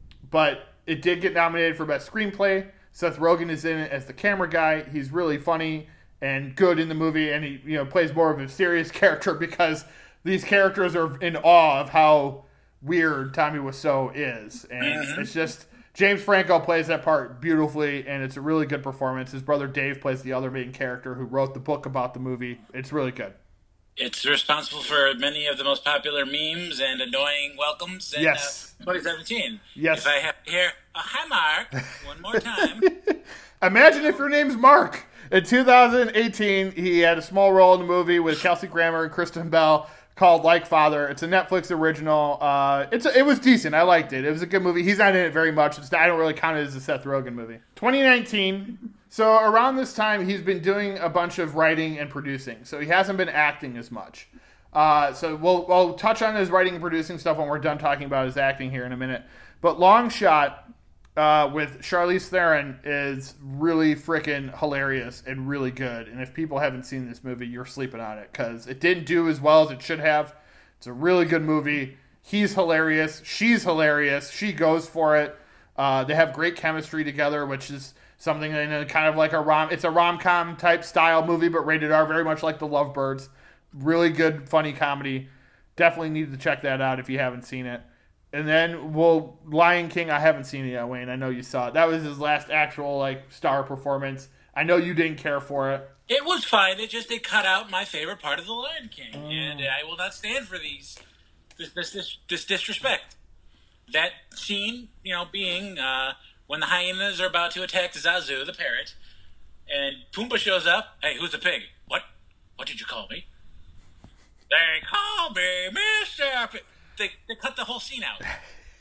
But it did get nominated for Best Screenplay. Seth Rogen is in it as the camera guy. He's really funny and good in the movie, and he you know plays more of a serious character because these characters are in awe of how weird Tommy Wiseau is. And mm-hmm. it's just... James Franco plays that part beautifully, and it's a really good performance. His brother Dave plays the other main character who wrote the book about the movie. It's really good. It's responsible for many of the most popular memes and annoying welcomes in yes. uh, twenty seventeen. Yes. If I have to hear, oh, hi, Mark, one more time. Imagine if your name's Mark. In two thousand eighteen, he had a small role in the movie with Kelsey Grammer and Kristen Bell called Like Father. It's a Netflix original. Uh, it's a, it was decent. I liked it. It was a good movie. He's not in it very much. It's, I don't really count it as a Seth Rogen movie. twenty nineteen. So around this time, he's been doing a bunch of writing and producing. So he hasn't been acting as much. Uh, so we'll, we'll touch on his writing and producing stuff when we're done talking about his acting here in a minute. But Long Shot uh, with Charlize Theron is really freaking hilarious and really good. And if people haven't seen this movie, you're sleeping on it because it didn't do as well as it should have. It's a really good movie. He's hilarious. She's hilarious. She goes for it. Uh, they have great chemistry together, which is something in a kind of like a rom. It's a rom-com type style movie, but rated R, very much like The Lovebirds. Really good, funny comedy. Definitely need to check that out if you haven't seen it. And then, well, Lion King, I haven't seen it yet, Wayne. I know you saw it. That was his last actual, like, star performance. I know you didn't care for it. It was fine. It just, it cut out my favorite part of The Lion King. Oh. And I will not stand for these, this, this, this, this disrespect. That scene, you know, being uh, when the hyenas are about to attack Zazu, the parrot, and Pumbaa shows up. Hey, who's the pig? What? What did you call me? They call me Mister Pig. They, they cut the whole scene out.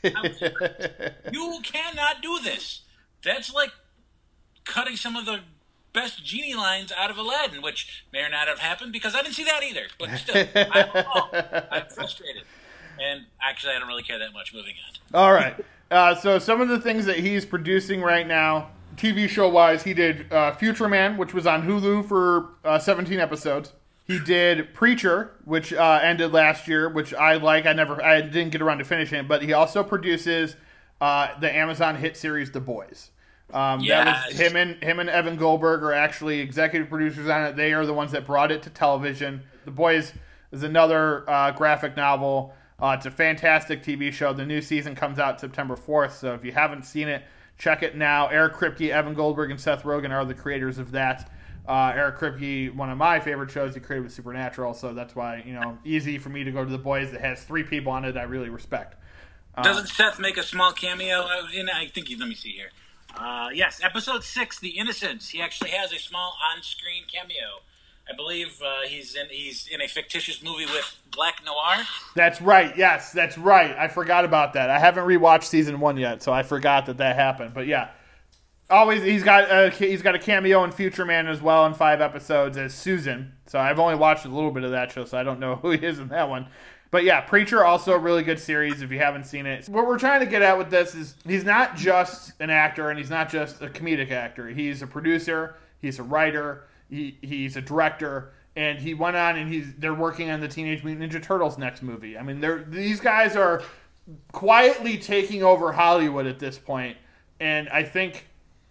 You cannot do this. That's like cutting some of the best genie lines out of Aladdin, which may or not have happened because I didn't see that either. But still, I'm, oh, I'm frustrated. And actually, I don't really care that much. Moving on. All right. Uh, so some of the things that he's producing right now, T V show-wise, he did uh, Future Man, which was on Hulu for uh, seventeen episodes. He did Preacher, which uh, ended last year, which I like. I never, I didn't get around to finishing it, but he also produces uh, the Amazon hit series The Boys. Um, yes. That was him and him and Evan Goldberg are actually executive producers on it. They are the ones that brought it to television. The Boys is another uh, graphic novel. Uh, it's a fantastic T V show. The new season comes out September fourth, so if you haven't seen it, check it now. Eric Kripke, Evan Goldberg, and Seth Rogen are the creators of that. Uh, Eric Kripke, one of my favorite shows he created with Supernatural, so that's why, you know, easy for me to go to The Boys that has three people on it I really respect. Um, Doesn't Seth make a small cameo? In, I think he, let me see here. Uh, yes, episode six, The Innocents. He actually has a small on-screen cameo. I believe uh, he's in he's in a fictitious movie with Black Noir. That's right. Yes, that's right. I forgot about that. I haven't rewatched season one yet, so I forgot that that happened. But yeah, always he's got a, he's got a cameo in Future Man as well in five episodes as Susan. So I've only watched a little bit of that show, so I don't know who he is in that one. But yeah, Preacher, also a really good series if you haven't seen it. What we're trying to get at with this is he's not just an actor and he's not just a comedic actor. He's a producer. He's a writer. He he's a director, and he went on and he's they're working on the Teenage Mutant Ninja Turtles next movie. I mean, they're these guys are quietly taking over Hollywood at this point, and I think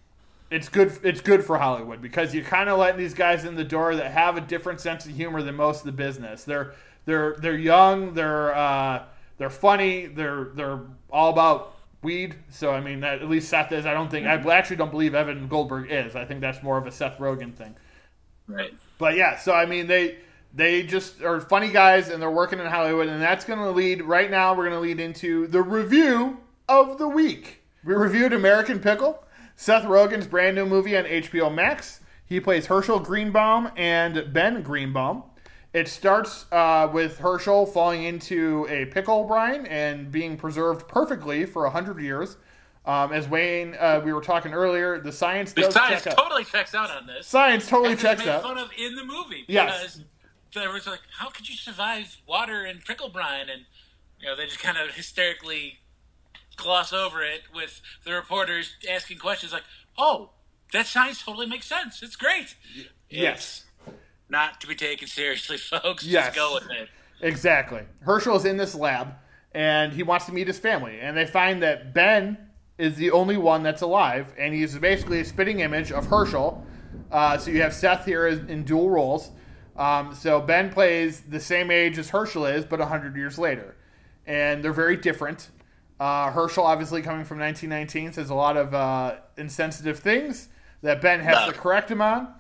it's good. It's good for Hollywood because you're kind of letting these guys in the door that have a different sense of humor than most of the business. They're they're they're young. They're uh, they're funny. They're they're all about weed. So I mean, that, at least Seth is. I don't think I actually don't believe Evan Goldberg is. I think that's more of a Seth Rogen thing. Right. But yeah, so I mean, they they just are funny guys, and they're working in Hollywood, and that's going to lead, right now, we're going to lead into the review of the week. We reviewed American Pickle, Seth Rogen's brand new movie on H B O Max. He plays Herschel Greenbaum and Ben Greenbaum. It starts uh, with Herschel falling into a pickle brine and being preserved perfectly for one hundred years. Um, as Wayne, uh, we were talking earlier, the science does the science check totally out. checks out on this. Science totally and checks made out. Fun of in the movie because yes. There was like, how could you survive water and pickle brine? And you know, they just kind of hysterically gloss over it with the reporters asking questions like, "Oh, that science totally makes sense. It's great." Yes. It's not to be taken seriously, folks. Yes. Just go with it. Exactly. Herschel is in this lab, and he wants to meet his family, and they find that Ben is the only one that's alive, and he's basically a spitting image of Herschel. Uh, so you have Seth here in dual roles. Um, so Ben plays the same age as Herschel is, but one hundred years later. And they're very different. Uh, Herschel, obviously coming from nineteen nineteen, says a lot of uh, insensitive things that Ben has no. to correct him on.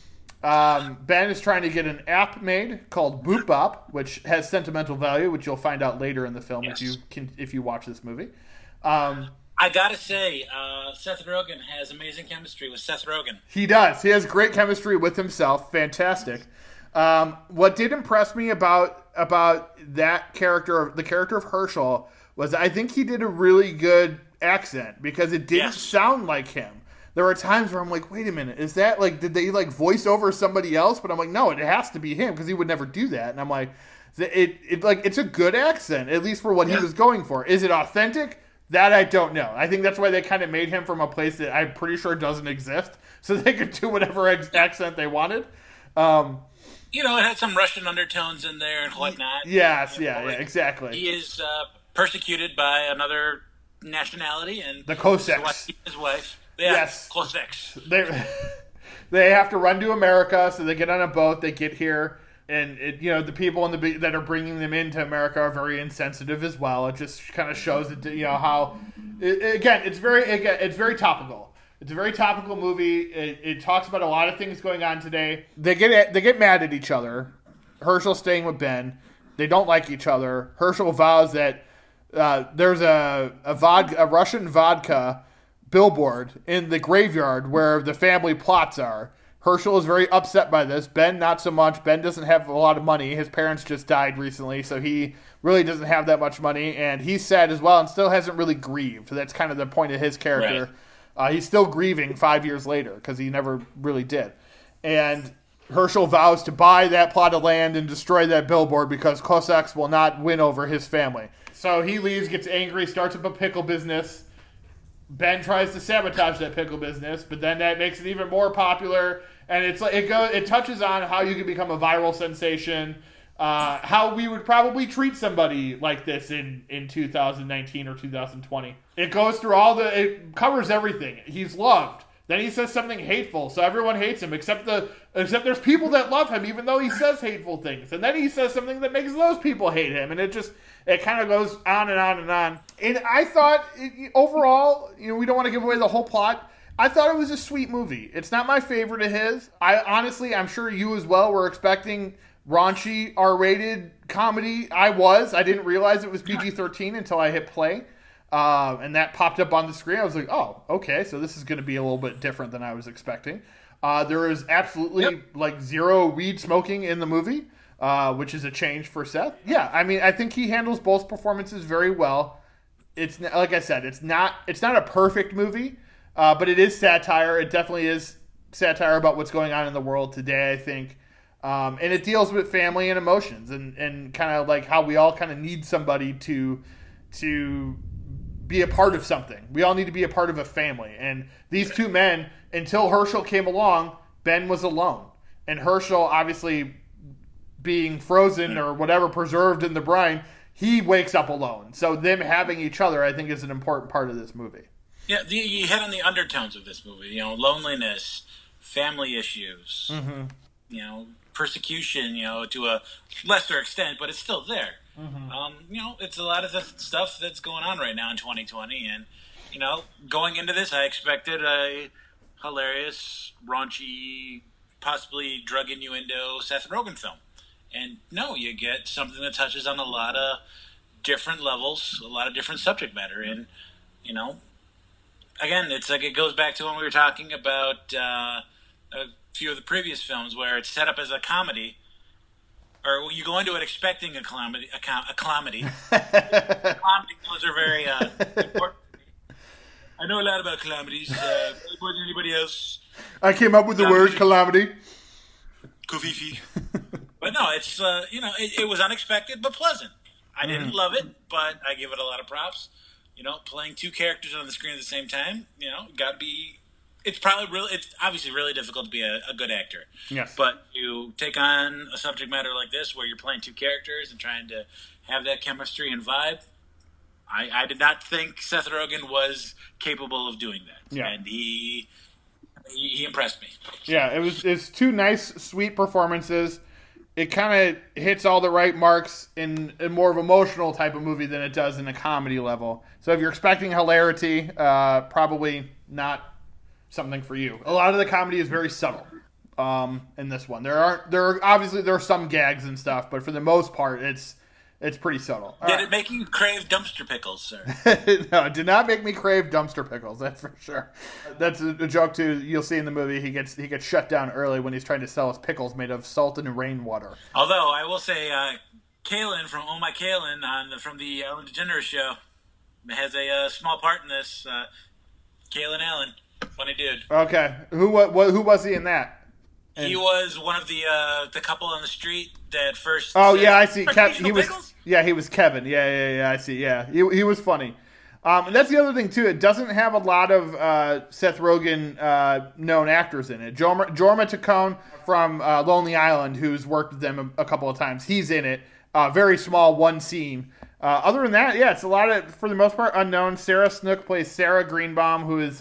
Um, Ben is trying to get an app made called Boop Bop, which has sentimental value, which you'll find out later in the film yes. if you can, if you watch this movie. Um, I gotta say, uh, Seth Rogen has amazing chemistry with Seth Rogen. He does. He has great chemistry with himself. Fantastic. Um, what did impress me about about that character, the character of Herschel, was I think he did a really good accent because it didn't yes. sound like him. There were times where I'm like, wait a minute, is that like, did they like voice over somebody else? But I'm like, no, it has to be him because he would never do that. And I'm like, it, it like it's a good accent, at least for what yeah. he was going for. Is it authentic? That I don't know. I think that's why they kind of made him from a place that I'm pretty sure doesn't exist, so they could do whatever ex- accent they wanted. Um, you know, it had some Russian undertones in there and whatnot. Yes, you know, yeah, yeah, exactly. He is uh, persecuted by another nationality, and the Cossacks. His wife. Yeah, yes, Cossacks. They they have to run to America, so they get on a boat. They get here. and it, you know, the people in the that are bringing them into America are very insensitive as well. It just kind of shows that, you know, how it, again it's very again, it's very topical. It's a very topical movie. It, it talks about a lot of things going on today. They get they get mad at each other. Hershel's staying with Ben. They don't like each other. Herschel vows that uh, there's a a, vodka, a Russian vodka billboard in the graveyard where the family plots are. Herschel is very upset by this. Ben, not so much. Ben doesn't have a lot of money. His parents just died recently, so he really doesn't have that much money. And he's sad as well and still hasn't really grieved. That's kind of the point of his character. Right. Uh, he's still grieving five years later because he never really did. And Herschel vows to buy that plot of land and destroy that billboard because Cossacks will not win over his family. So he leaves, gets angry, starts up a pickle business. Ben tries to sabotage that pickle business, but then that makes it even more popular. And it's like it goes. It touches on how you can become a viral sensation, uh, how we would probably treat somebody like this in, in two thousand nineteen or two thousand twenty. It goes through all the. It covers everything. He's loved. Then he says something hateful, so everyone hates him, except the except there's people that love him, even though he says hateful things. And then he says something that makes those people hate him, and it just it kind of goes on and on and on. And I thought overall, you know, we don't want to give away the whole plot. I thought it was a sweet movie. It's not my favorite of his. I honestly, I'm sure you as well were expecting raunchy R-rated comedy. I was. I didn't realize it was P G thirteen until I hit play. Uh, and that popped up on the screen. I was like, oh, okay, so this is going to be a little bit different than I was expecting. Uh, there is absolutely yep. like zero weed smoking in the movie, uh, which is a change for Seth. Yeah, I mean, I think he handles both performances very well. It's like I said, it's not it's not a perfect movie, uh, but it is satire. It definitely is satire about what's going on in the world today, I think. Um, and it deals with family and emotions and, and kind of like how we all kind of need somebody to to be a part of something. We all need to be a part of a family. And these two men, until Herschel came along, Ben was alone. And Herschel, obviously being frozen or whatever, preserved in the brine, he wakes up alone. So them having each other, I think, is an important part of this movie. Yeah, the, you hit on the undertones of this movie. You know, loneliness, family issues, mm-hmm. you know, persecution, you know, to a lesser extent, but it's still there. Mm-hmm. Um, you know, it's a lot of the stuff that's going on right now in twenty twenty, and you know, going into this, I expected a hilarious, raunchy, possibly drug innuendo Seth Rogen film, and no, you get something that touches on a lot of different levels, a lot of different subject matter, and you know, again, it's like it goes back to when we were talking about uh, a few of the previous films where it's set up as a comedy. Or you go into it expecting a calamity. A, com- a calamity. Calamity films are very uh, important. I know a lot about calamities, uh, more than anybody else. I came up with the word calamity. Kofifi. But no, it's uh, you know, it, it was unexpected but pleasant. I didn't mm. love it, but I give it a lot of props. You know, playing two characters on the screen at the same time, you know, got to be. It's probably really, it's obviously really difficult to be a, a good actor. Yes. But you take on a subject matter like this where you're playing two characters and trying to have that chemistry and vibe. I, I did not think Seth Rogen was capable of doing that. Yeah. And he, he, he impressed me. Yeah, it was, it's two nice, sweet performances. It kind of hits all the right marks in a more of emotional type of movie than it does in a comedy level. So if you're expecting hilarity, uh, probably not something for you. A lot of the comedy is very subtle um, in this one. There aren't there are obviously there are some gags and stuff, but for the most part, it's it's pretty subtle. All did right. it make you crave dumpster pickles, sir? No, it did not make me crave dumpster pickles. That's for sure. That's a, a joke too. You'll see in the movie he gets he gets shut down early when he's trying to sell his pickles made of salt and rainwater. Although I will say, uh, Kalen from Oh My Kalen on the, from the Ellen DeGeneres show has a uh, small part in this. Uh, Kalen Allen. Funny dude. Okay, who what, what who was he in that? And he was one of the uh, the couple on the street that first. Oh said, yeah, I see. Kev, he was. Pickles? Yeah, he was Kevin. Yeah, yeah, yeah. I see. Yeah, he he was funny. Um, and that's the other thing too. It doesn't have a lot of uh, Seth Rogen uh, known actors in it. Jorma, Jorma Taccone from uh, Lonely Island, who's worked with them a, a couple of times. He's in it. Uh, very small, one scene. Uh, other than that, yeah, it's a lot of, for the most part, unknown. Sarah Snook plays Sarah Greenbaum, who is.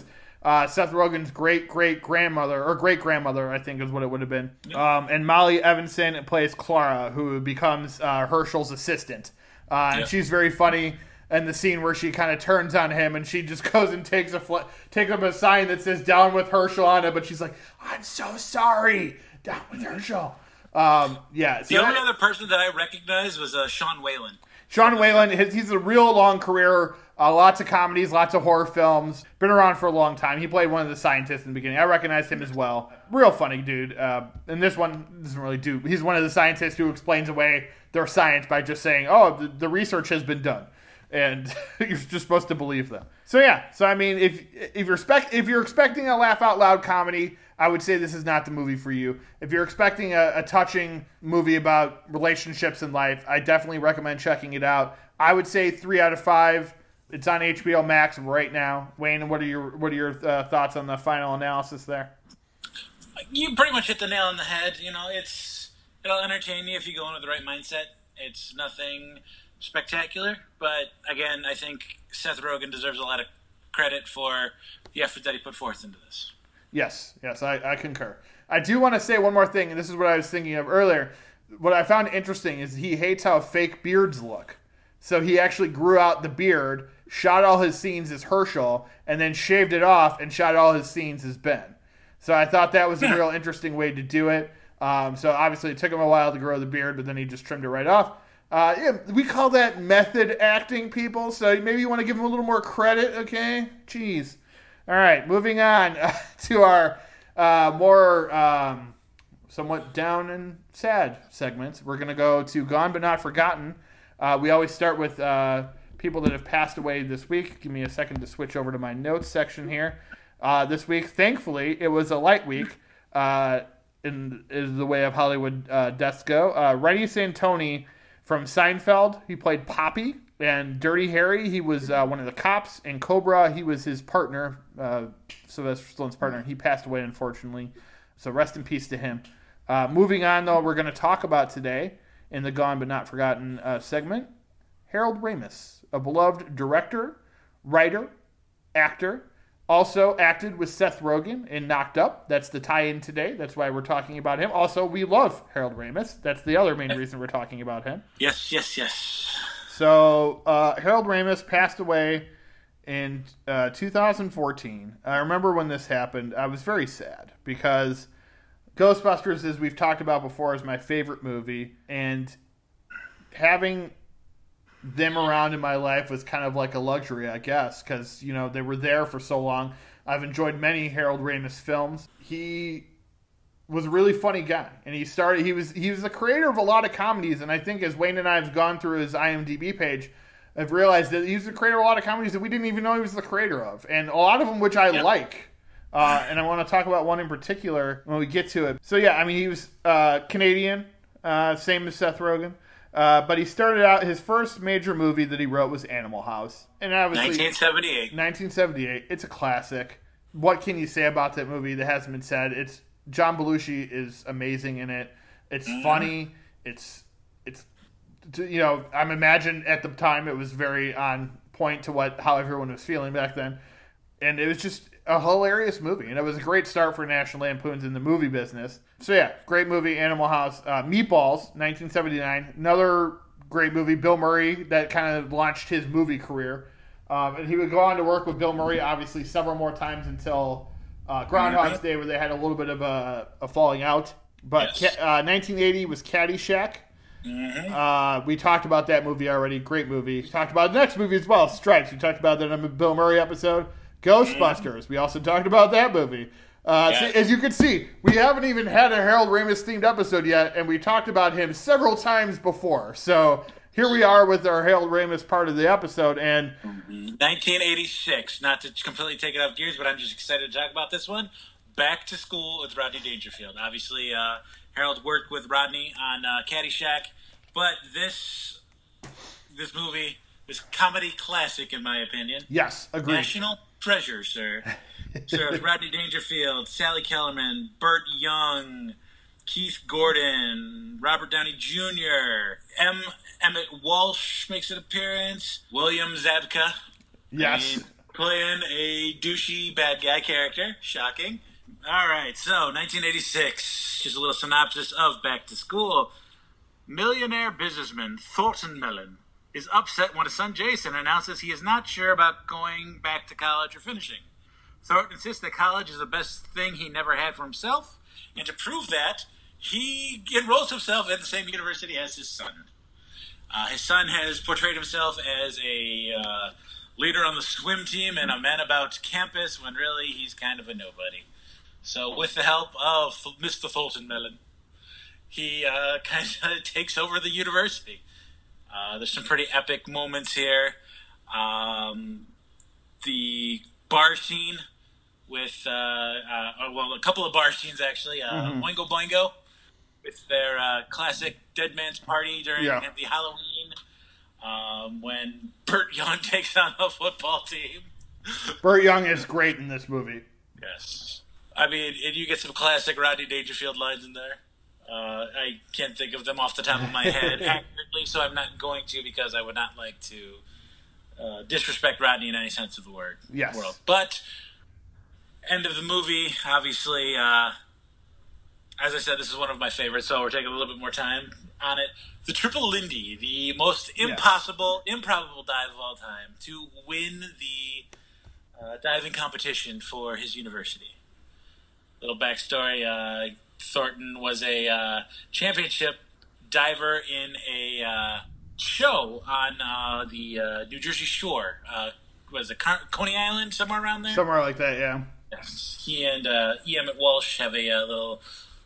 uh, Seth Rogen's great great grandmother or great grandmother, I think is what it would have been. Um, and Molly Evanson plays Clara, who becomes uh, Herschel's assistant. Uh, and yeah. she's very funny. And the scene where she kind of turns on him and she just goes and takes a fl- takes up a sign that says "Down with Herschel" on it, but she's like, "I'm so sorry, down with Herschel." Um, yeah. So the only that, other person that I recognized was uh, Sean Whalen. Sean Whalen, his, he's a real long career. Uh, lots of comedies, lots of horror films. Been around for a long time. He played one of the scientists in the beginning. I recognized him as well. Real funny dude. Uh, and this one doesn't really do. He's one of the scientists who explains away their science by just saying, "Oh, the, the research has been done." And you're just supposed to believe them. So yeah, so I mean, if if you're expect if you're expecting a laugh out loud comedy, I would say this is not the movie for you. If you're expecting a, a touching movie about relationships in life, I definitely recommend checking it out. I would say three out of five. It's on H B O Max right now. Wayne, what are your what are your uh, thoughts on the final analysis there? You pretty much hit the nail on the head. You know, it's it'll entertain you if you go in with the right mindset. It's nothing spectacular, but again, I think Seth Rogen deserves a lot of credit for the effort that he put forth into this. Yes, yes, I, I concur. I do want to say one more thing, and this is what I was thinking of earlier. What I found interesting is he hates how fake beards look. So he actually grew out the beard, shot all his scenes as Herschel, and then shaved it off and shot all his scenes as Ben. So I thought that was a real interesting way to do it. Um, so obviously it took him a while to grow the beard, but then he just trimmed it right off. Uh, yeah, we call that method acting, people, so maybe you want to give him a little more credit, okay? Jeez. All right, moving on uh, to our uh, more um, somewhat down and sad segments. We're going to go to Gone But Not Forgotten. Uh, we always start with uh, people that have passed away this week. Give me a second to switch over to my notes section here. Uh, this week, thankfully, it was a light week uh, in is the way of Hollywood uh, deaths go. Uh, Renny Santoni from Seinfeld, he played Poppy. And Dirty Harry, he was uh, one of the cops. And Cobra, he was his partner, uh, Sylvester Stallone's partner. He passed away, unfortunately. So rest in peace to him. Uh, moving on, though, we're going to talk about today, in the Gone But Not Forgotten uh, segment, Harold Ramis, a beloved director, writer, actor. Also acted with Seth Rogen in Knocked Up. That's the tie-in today. That's why we're talking about him. Also, we love Harold Ramis. That's the other main reason we're talking about him. Yes, yes, yes. So, uh, Harold Ramis passed away in uh, two thousand fourteen. I remember when this happened. I was very sad because Ghostbusters, as we've talked about before, is my favorite movie. And having them around in my life was kind of like a luxury, I guess, because, you know, they were there for so long. I've enjoyed many Harold Ramis films. He was a really funny guy, and he started. He was he was the creator of a lot of comedies, and I think as Wayne and I have gone through his I M D B page, I've realized that he was the creator of a lot of comedies that we didn't even know he was the creator of, and a lot of them which I yep. like. Uh, and I want to talk about one in particular when we get to it. So yeah, I mean, he was uh, Canadian, uh, same as Seth Rogen. Uh, but he started out, his first major movie that he wrote was Animal House. And obviously, nineteen seventy-eight. nineteen seventy-eight. It's a classic. What can you say about that movie that hasn't been said? It's John Belushi is amazing in it. It's mm. funny. It's, it's, you know, I'm imagining at the time it was very on point to what how everyone was feeling back then. And it was just a hilarious movie. And it was a great start for National Lampoon's in the movie business. So yeah, great movie, Animal House. Uh, Meatballs, nineteen seventy-nine. Another great movie, Bill Murray, that kind of launched his movie career. Um, and he would go on to work with Bill Murray, obviously, several more times until uh, Groundhog's Day, where they had a little bit of a, a falling out. But yes. uh, nineteen eighty was Caddyshack. Mm-hmm. Uh, we talked about that movie already. Great movie. We talked about the next movie as well, Stripes. We talked about that in a Bill Murray episode. Ghostbusters. We also talked about that movie. Uh, yeah. so as you can see, we haven't even had a Harold Ramis themed episode yet, and we talked about him several times before. So here we are with our Harold Ramis part of the episode. And nineteen eighty-six, not to completely take it off gears, but I'm just excited to talk about this one. Back to School with Rodney Dangerfield. Obviously, uh, Harold worked with Rodney on uh, Caddyshack, but this this movie is comedy classic in my opinion. Yes, agreed. National treasure, sir. Sir, Rodney Dangerfield, Sally Kellerman, Burt Young, Keith Gordon, Robert Downey Junior, M. Emmett Walsh makes an appearance, William Zabka. Yes. I mean, playing a douchey bad guy character. Shocking. All right, so nineteen eighty-six, just a little synopsis of Back to School. Millionaire businessman Thornton Mellon is upset when his son Jason announces he is not sure about going back to college or finishing. Thornton insists that college is the best thing he never had for himself, and to prove that, he enrolls himself at the same university as his son. Uh, his son has portrayed himself as a uh, leader on the swim team and a man about campus, when really he's kind of a nobody. So with the help of Mister Thornton Mellon, he uh, kind of takes over the university. Uh, there's some pretty epic moments here. Um, the bar scene with, uh, uh, well, a couple of bar scenes actually. Uh, mm-hmm. Oingo Boingo with their uh, classic Dead Man's Party during yeah. the Halloween. Um, when Burt Young takes on the football team. Burt Young is great in this movie. Yes. I mean, and you get some classic Rodney Dangerfield lines in there. Uh, I can't think of them off the top of my head accurately, so I'm not going to, because I would not like to uh, disrespect Rodney in any sense of the word. Yes. World. But, end of the movie, obviously, uh, as I said, this is one of my favorites, so we're taking a little bit more time on it. The Triple Lindy, the most impossible, yes. improbable dive of all time, to win the uh, diving competition for his university. Little backstory, uh, Thornton was a uh, championship diver in a uh, show on uh, the uh, New Jersey shore. Uh, was it Con- Coney Island, somewhere around there? Somewhere like that, yeah. Yes. He and uh, E. Emmett Walsh have a uh, little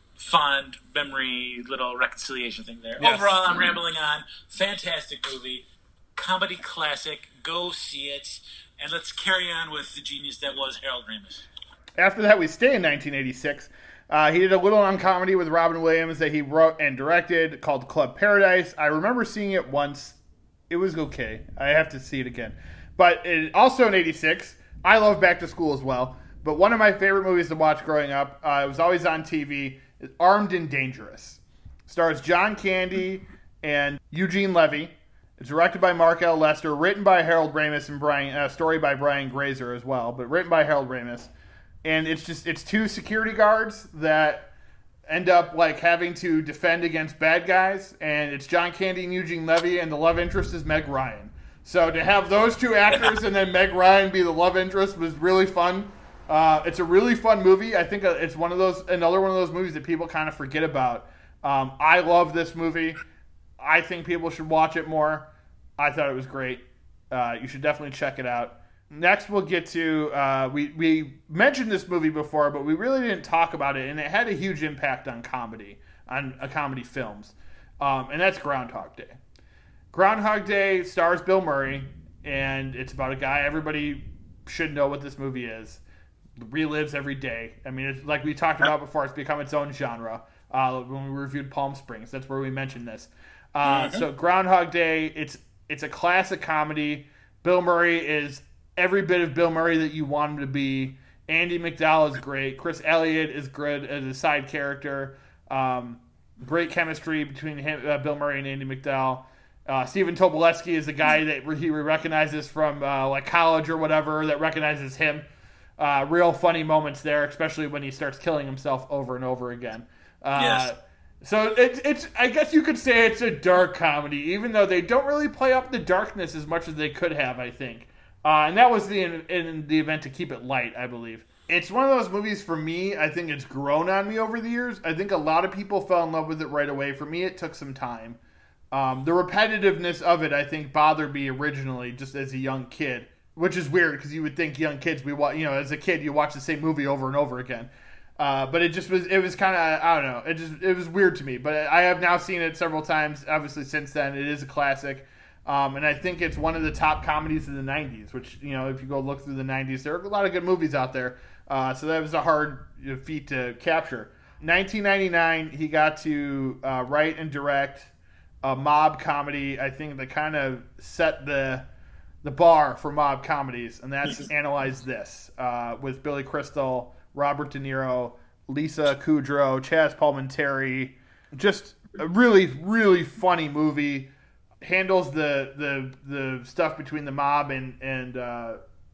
fond memory, little reconciliation thing there. Yes. Overall, I'm rambling on. Fantastic movie. Comedy classic. Go see it. And let's carry on with the genius that was Harold Ramis. After that, we stay in nineteen eighty-six. Uh, he did a little on comedy with Robin Williams that he wrote and directed called Club Paradise. I remember seeing it once. It was okay. I have to see it again. But it, also in eighty-six, I love Back to School as well. But one of my favorite movies to watch growing up, uh, it was always on T V, is Armed and Dangerous. Stars John Candy and Eugene Levy. It's directed by Mark L. Lester, written by Harold Ramis and Brian, uh, story by Brian Grazer as well, but written by Harold Ramis. And it's just, it's two security guards that end up like having to defend against bad guys. And it's John Candy and Eugene Levy, and the love interest is Meg Ryan. So to have those two actors and then Meg Ryan be the love interest was really fun. Uh, it's a really fun movie. I think it's one of those, another one of those movies that people kind of forget about. Um, I love this movie. I think people should watch it more. I thought it was great. Uh, you should definitely check it out. Next, we'll get to, uh, we, we mentioned this movie before, but we really didn't talk about it, and it had a huge impact on comedy, on uh, comedy films, um, and that's Groundhog Day. Groundhog Day stars Bill Murray, and it's about a guy, everybody should know what this movie is, relives every day. I mean, it's like we talked about before, it's become its own genre. Uh, when we reviewed Palm Springs, that's where we mentioned this. Uh, mm-hmm. So Groundhog Day, it's it's a classic comedy. Bill Murray is every bit of Bill Murray that you want him to be. Andy McDowell is great. Chris Elliott is good as a side character. Um, great chemistry between him, uh, Bill Murray and Andy McDowell. Uh, Stephen Tobolewsky is the guy that he recognizes from uh, like college or whatever that recognizes him. Uh, real funny moments there, especially when he starts killing himself over and over again. Uh, yes. So it's it's I guess you could say it's a dark comedy, even though they don't really play up the darkness as much as they could have, I think. Uh, and that was the in, in the event to keep it light, I believe. It's one of those movies for me, I think it's grown on me over the years. I think a lot of people fell in love with it right away. For me, it took some time. Um, the repetitiveness of it, I think, bothered me originally just as a young kid, which is weird because you would think young kids, we watch, you know, as a kid, you watch the same movie over and over again. Uh, but it just was, it was kind of, I don't know, it just, it was weird to me. But I have now seen it several times, obviously, since then. It is a classic. Um, and I think it's one of the top comedies of the nineties, which, you know, if you go look through the nineties, there are a lot of good movies out there. Uh, so that was a hard you know, feat to capture. nineteen ninety-nine, he got to uh, write and direct a mob comedy, I think, that kind of set the the bar for mob comedies, and that's Analyze This, uh, with Billy Crystal, Robert De Niro, Lisa Kudrow, Chaz Palminteri. Just a really, really funny movie. Handles the the the stuff between the mob and and uh,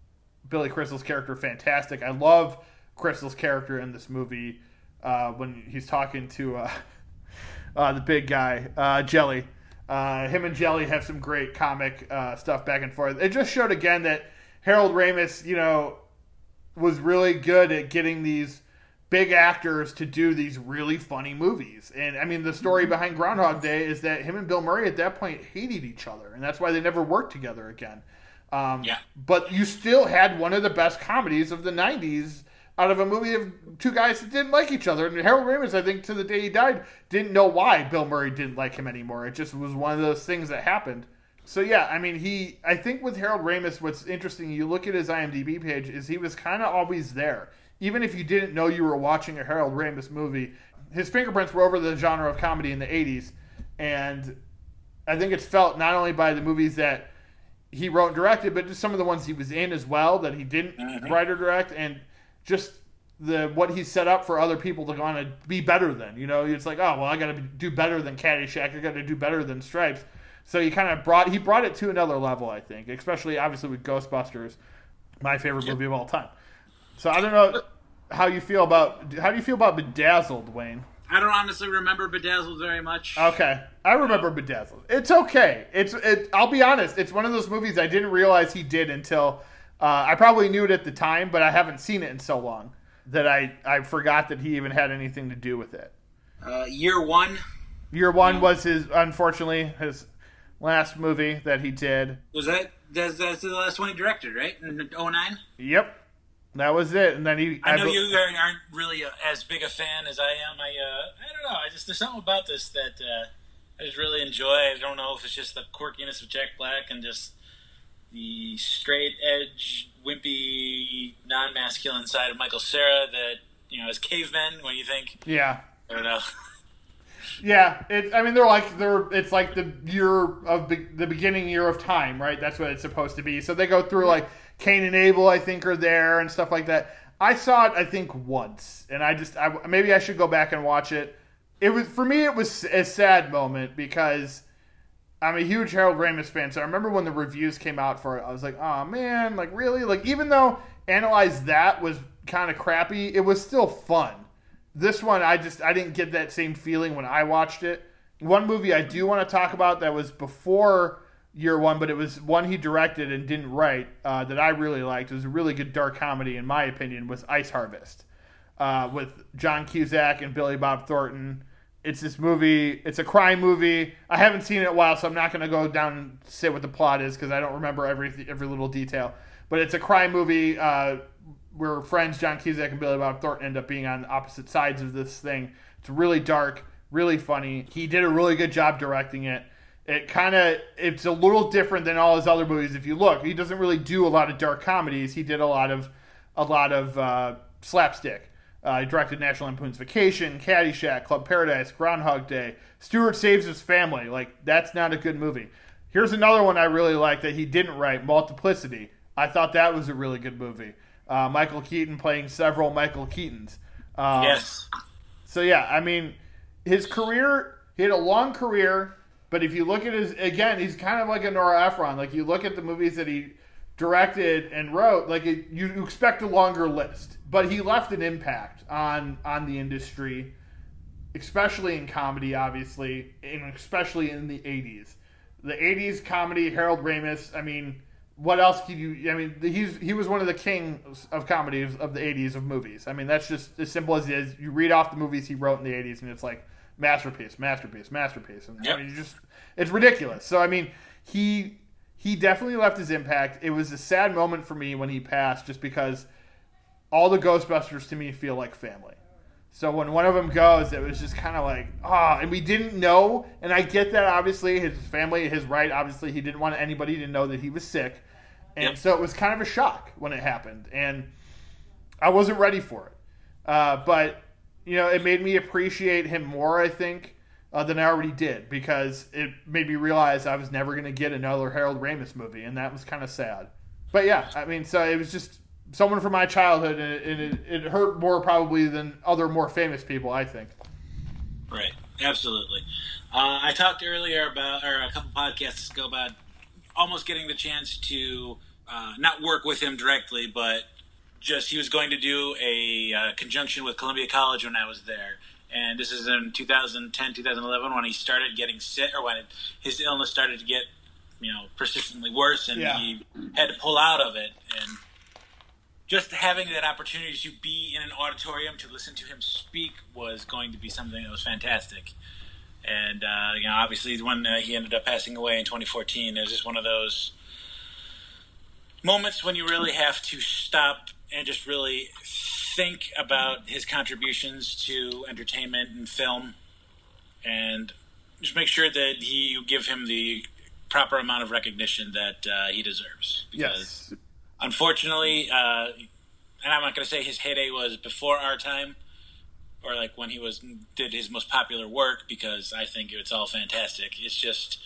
Billy Crystal's character fantastic. I love Crystal's character in this movie uh, when he's talking to uh, uh, the big guy, uh, Jelly. Uh, him and Jelly have some great comic uh, stuff back and forth. It just showed again that Harold Ramis, you know, was really good at getting these big actors to do these really funny movies. And I mean, the story behind Groundhog Day is that him and Bill Murray at that point hated each other, and that's why they never worked together again. Um, yeah. But you still had one of the best comedies of the nineties out of a movie of two guys that didn't like each other. And Harold Ramis, I think, to the day he died, didn't know why Bill Murray didn't like him anymore. It just was one of those things that happened. So yeah, I mean, he. I think with Harold Ramis, what's interesting, you look at his IMDb page, is he was kind of always there. Even if you didn't know you were watching a Harold Ramis movie, his fingerprints were over the genre of comedy in the eighties. And I think it's felt not only by the movies that he wrote and directed, but just some of the ones he was in as well that he didn't mm-hmm. write or direct, and just the what he set up for other people to want to be better than. You know, it's like, oh, well, I got to do better than Caddyshack. I got to do better than Stripes. So he kind of brought he brought it to another level, I think, especially obviously with Ghostbusters, my favorite movie of all time. So I don't know how you feel about how do you feel about Bedazzled, Wayne? I don't honestly remember Bedazzled very much. Okay, I remember Bedazzled. It's okay. It's it. I'll be honest. It's one of those movies I didn't realize he did until uh, I probably knew it at the time, but I haven't seen it in so long that I, I forgot that he even had anything to do with it. Uh, year one. Year one was his unfortunately his last movie that he did. Was that that's, that's the last one he directed, right? In oh nine? Yep. That was it, and then he. I, I know be- you aren't really a, as big a fan as I am. I, uh, I don't know. I just there's something about this that uh, I just really enjoy. I don't know if it's just the quirkiness of Jack Black and just the straight edge, wimpy, non-masculine side of Michael Cera that you know as cavemen. When you think, yeah, I don't know. Yeah, it, I mean they're like they're. It's like the year of be, the beginning year of time, right? That's what it's supposed to be. So they go through like. Cain and Abel, I think, are there and stuff like that. I saw it, I think, once, and I just I, maybe I should go back and watch it. It was for me, it was a sad moment because I'm a huge Harold Ramis fan. So I remember when the reviews came out for it, I was like, "Oh man, like really?" Like even though Analyze That was kind of crappy, it was still fun. This one, I just I didn't get that same feeling when I watched it. One movie I do want to talk about that was before. Year one, but it was one he directed and didn't write uh, that I really liked. It was a really good dark comedy, in my opinion, was Ice Harvest uh, with John Cusack and Billy Bob Thornton. It's this movie. It's a crime movie. I haven't seen it in a while, so I'm not going to go down and say what the plot is because I don't remember every every little detail. But it's a crime movie uh, where friends John Cusack and Billy Bob Thornton end up being on opposite sides of this thing. It's really dark, really funny. He did a really good job directing it. It kind of, it's a little different than all his other movies. If you look, he doesn't really do a lot of dark comedies. He did a lot of, a lot of uh, slapstick. Uh, he directed National Lampoon's Vacation, Caddyshack, Club Paradise, Groundhog Day. Stewart Saves His Family. Like, that's not a good movie. Here's another one I really like that he didn't write, Multiplicity. I thought that was a really good movie. Uh, Michael Keaton playing several Michael Keatons. Um, yes. So, yeah, I mean, his career, he had a long career. But if you look at his, again, he's kind of like a Nora Ephron. Like, you look at the movies that he directed and wrote, like, it, you expect a longer list. But he left an impact on on the industry, especially in comedy, obviously, and especially in the eighties. The eighties comedy, Harold Ramis, I mean, what else could you, I mean, he's he was one of the kings of comedy of the eighties of movies. I mean, that's just as simple as it is. You read off the movies he wrote in the eighties, and it's like, masterpiece, masterpiece, masterpiece, and yep. I mean, you just it's ridiculous. So I mean, he he definitely left his impact. It was a sad moment for me when he passed, just because all the Ghostbusters to me feel like family. So when one of them goes, it was just kind of like ah, oh, and we didn't know. And I get that obviously his family, his right, obviously he didn't want anybody to know that he was sick, and yep. so it was kind of a shock when it happened, and I wasn't ready for it, uh, but. You know, it made me appreciate him more, I think, uh, than I already did, because it made me realize I was never going to get another Harold Ramis movie, and that was kind of sad. But yeah, I mean, so it was just someone from my childhood, and, it, and it, it hurt more probably than other more famous people, I think. Right, absolutely. Uh, I talked earlier about, or a couple podcasts ago, about almost getting the chance to uh, not work with him directly, but just he was going to do a uh, conjunction with Columbia College when I was there. And this is in two thousand ten, two thousand eleven when he started getting sick, or when it, his illness started to get, you know, persistently worse, and yeah. he had to pull out of it. And just having that opportunity to be in an auditorium to listen to him speak was going to be something that was fantastic. And, uh, you know, obviously when uh, he ended up passing away in twenty fourteen, it was just one of those moments when you really have to stop and just really think about his contributions to entertainment and film, and just make sure that he, you give him the proper amount of recognition that uh, he deserves. Because yes. unfortunately, uh, and I'm not going to say his heyday was before our time, or like when he was did his most popular work, because I think it's all fantastic. It's just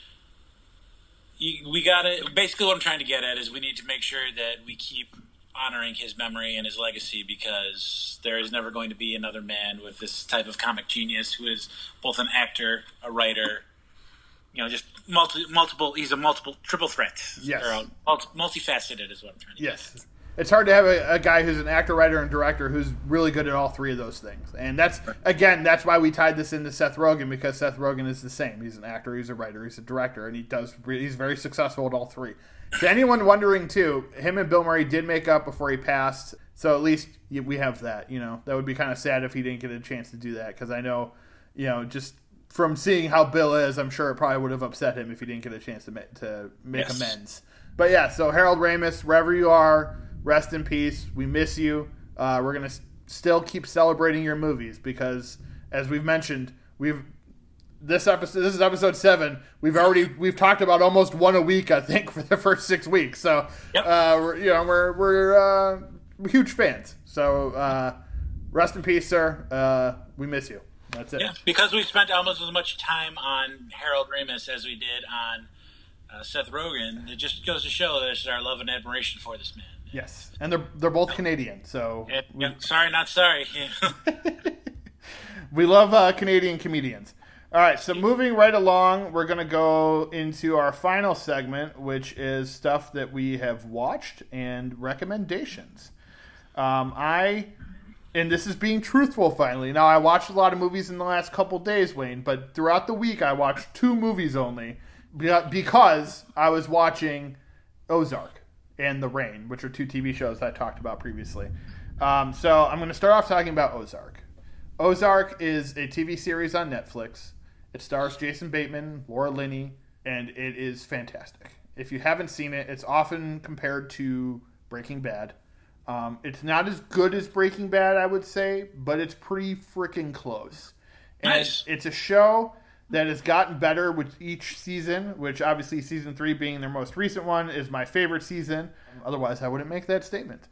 you, we got to basically what I'm trying to get at is we need to make sure that we keep honoring his memory and his legacy, because there is never going to be another man with this type of comic genius who is both an actor, a writer, you know, just multi, multiple. He's a multiple, triple threat. Yes, or multi, multifaceted is what I'm trying to. Yes, get. It's hard to have a, a guy who's an actor, writer, and director who's really good at all three of those things. And that's again, that's why we tied this into Seth Rogen, because Seth Rogen is the same. He's an actor, he's a writer, he's a director, and he does. He's very successful at all three. To anyone wondering, too, him and Bill Murray did make up before he passed, so at least we have that. You know, that would be kind of sad if he didn't get a chance to do that, because I know, you know, just from seeing how Bill is, I'm sure it probably would have upset him if he didn't get a chance to make, to make yes. amends. But yeah, so Harold Ramis, wherever you are, rest in peace. We miss you. Uh, we're gonna s- still keep celebrating your movies, because, as we've mentioned, we've. This episode, this is episode seven. We've already we've talked about almost one a week, I think, for the first six weeks. So, yep. uh, we're, you know, we're we're uh, huge fans. So, uh, rest in peace, sir. Uh, we miss you. That's it. Yeah, because we spent almost as much time on Harold Ramis as we did on uh, Seth Rogen. It just goes to show that it's our love and admiration for this man. Yes, and they're they're both Canadian. So, it, we, yeah, sorry, not sorry. We love uh, Canadian comedians. All right, so moving right along, we're going to go into our final segment, which is stuff that we have watched and recommendations. Um, I, and this is being truthful finally. Now, I watched a lot of movies in the last couple days, Wayne, but throughout the week I watched two movies only because I was watching Ozark and The Rain, which are two T V shows I talked about previously. Um, so I'm going to start off talking about Ozark. Ozark is a T V series on Netflix. It stars Jason Bateman, Laura Linney, and it is fantastic. If you haven't seen it, it's often compared to Breaking Bad. Um, it's not as good as Breaking Bad, I would say, but it's pretty freaking close. And nice. It's a show that has gotten better with each season, which obviously season three being their most recent one is my favorite season. Otherwise, I wouldn't make that statement.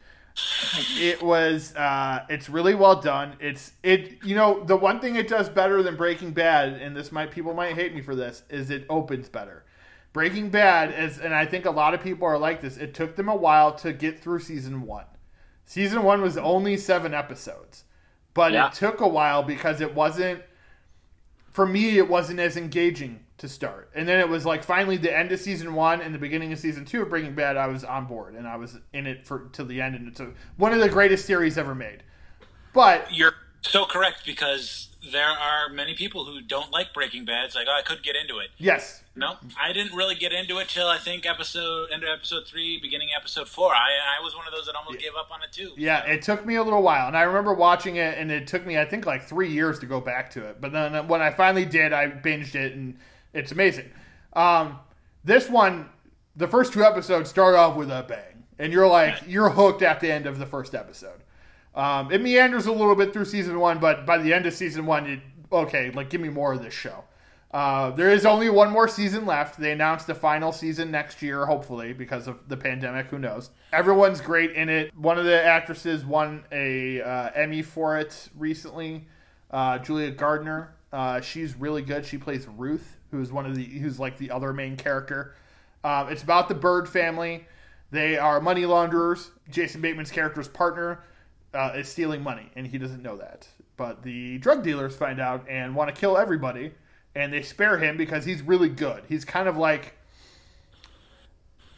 It was, uh, it's really well done. It's, it, you know, the one thing it does better than Breaking Bad, and this might, people might hate me for this, is it opens better. Breaking Bad is, and I think a lot of people are like this, it took them a while to get through season one. Season one was only seven episodes, but yeah. It took a while because it wasn't, for me, it wasn't as engaging to start. And then it was like finally the end of season one and the beginning of season two of Breaking Bad, I was on board and I was in it for till the end. And it's a, one of the greatest series ever made. But you're so correct, because there are many people who don't like Breaking Bad. It's like, oh, I couldn't get into it. Yes. No, I didn't really get into it till I think episode end of episode three, beginning of episode four. I I was one of those that almost yeah. gave up on it too. Yeah, so. It took me a little while, and I remember watching it, and it took me I think like three years to go back to it. But then when I finally did, I binged it, and it's amazing. Um, this one, the first two episodes start off with a bang, and you're like yeah. you're hooked at the end of the first episode. Um, it meanders a little bit through season one, but by the end of season one, it, okay, like give me more of this show. Uh, there is only one more season left. They announced the final season next year, hopefully, because of the pandemic. Who knows? Everyone's great in it. One of the actresses won a uh, Emmy for it recently. Uh, Julia Gardner. Uh, she's really good. She plays Ruth, who's one of the who's like the other main character. Um, it's about the Bird family. They are money launderers. Jason Bateman's character's partner uh, is stealing money, and he doesn't know that. But the drug dealers find out and want to kill everybody. And they spare him because he's really good. He's kind of like,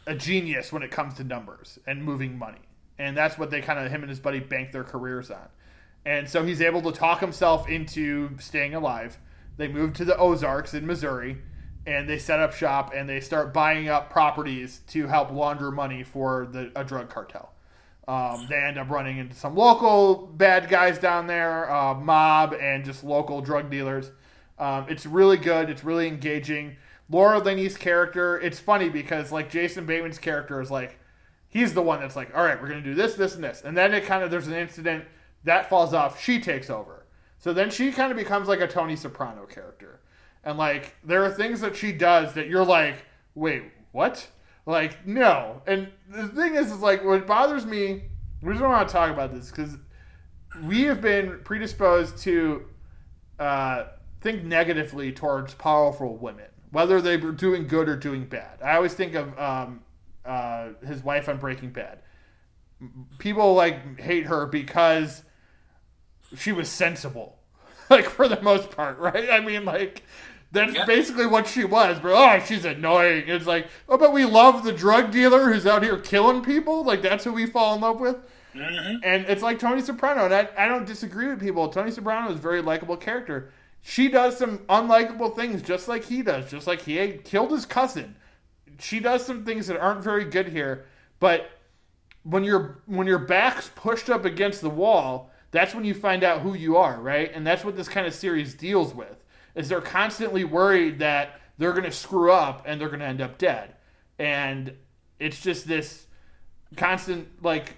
a genius when it comes to numbers and moving money. And that's what they kind of, him and his buddy bank their careers on. And so he's able to talk himself into staying alive. They move to the Ozarks in Missouri, and they set up shop, and they start buying up properties to help launder money for the, a drug cartel. Um, they end up running into some local bad guys down there, uh, mob, and just local drug dealers. Um, it's really good. It's really engaging. Laura Linney's character, it's funny because like Jason Bateman's character is like, he's the one that's like, all right, we're going to do this, this, and this. And then it kind of, there's an incident that falls off. She takes over. So then she kind of becomes like a Tony Soprano character. And like, there are things that she does that you're like, wait, what? Like, no. And the thing is, is like, what bothers me, we just don't want to talk about this because we have been predisposed to uh, think negatively towards powerful women, whether they were doing good or doing bad. I always think of um, uh, his wife on Breaking Bad. People like hate her because she was sensible, like for the most part, right? I mean, like that's yeah. basically what she was. But oh, she's annoying. It's like, oh, but we love the drug dealer who's out here killing people. Like that's who we fall in love with. Mm-hmm. And it's like Tony Soprano, and I, I don't disagree with people. Tony Soprano is a very likable character. She does some unlikable things, just like he does, just like he killed his cousin. She does some things that aren't very good here, but when your when your back's pushed up against the wall, that's when you find out who you are, right? And that's what this kind of series deals with, is they're constantly worried that they're going to screw up and they're going to end up dead. And it's just this constant, like,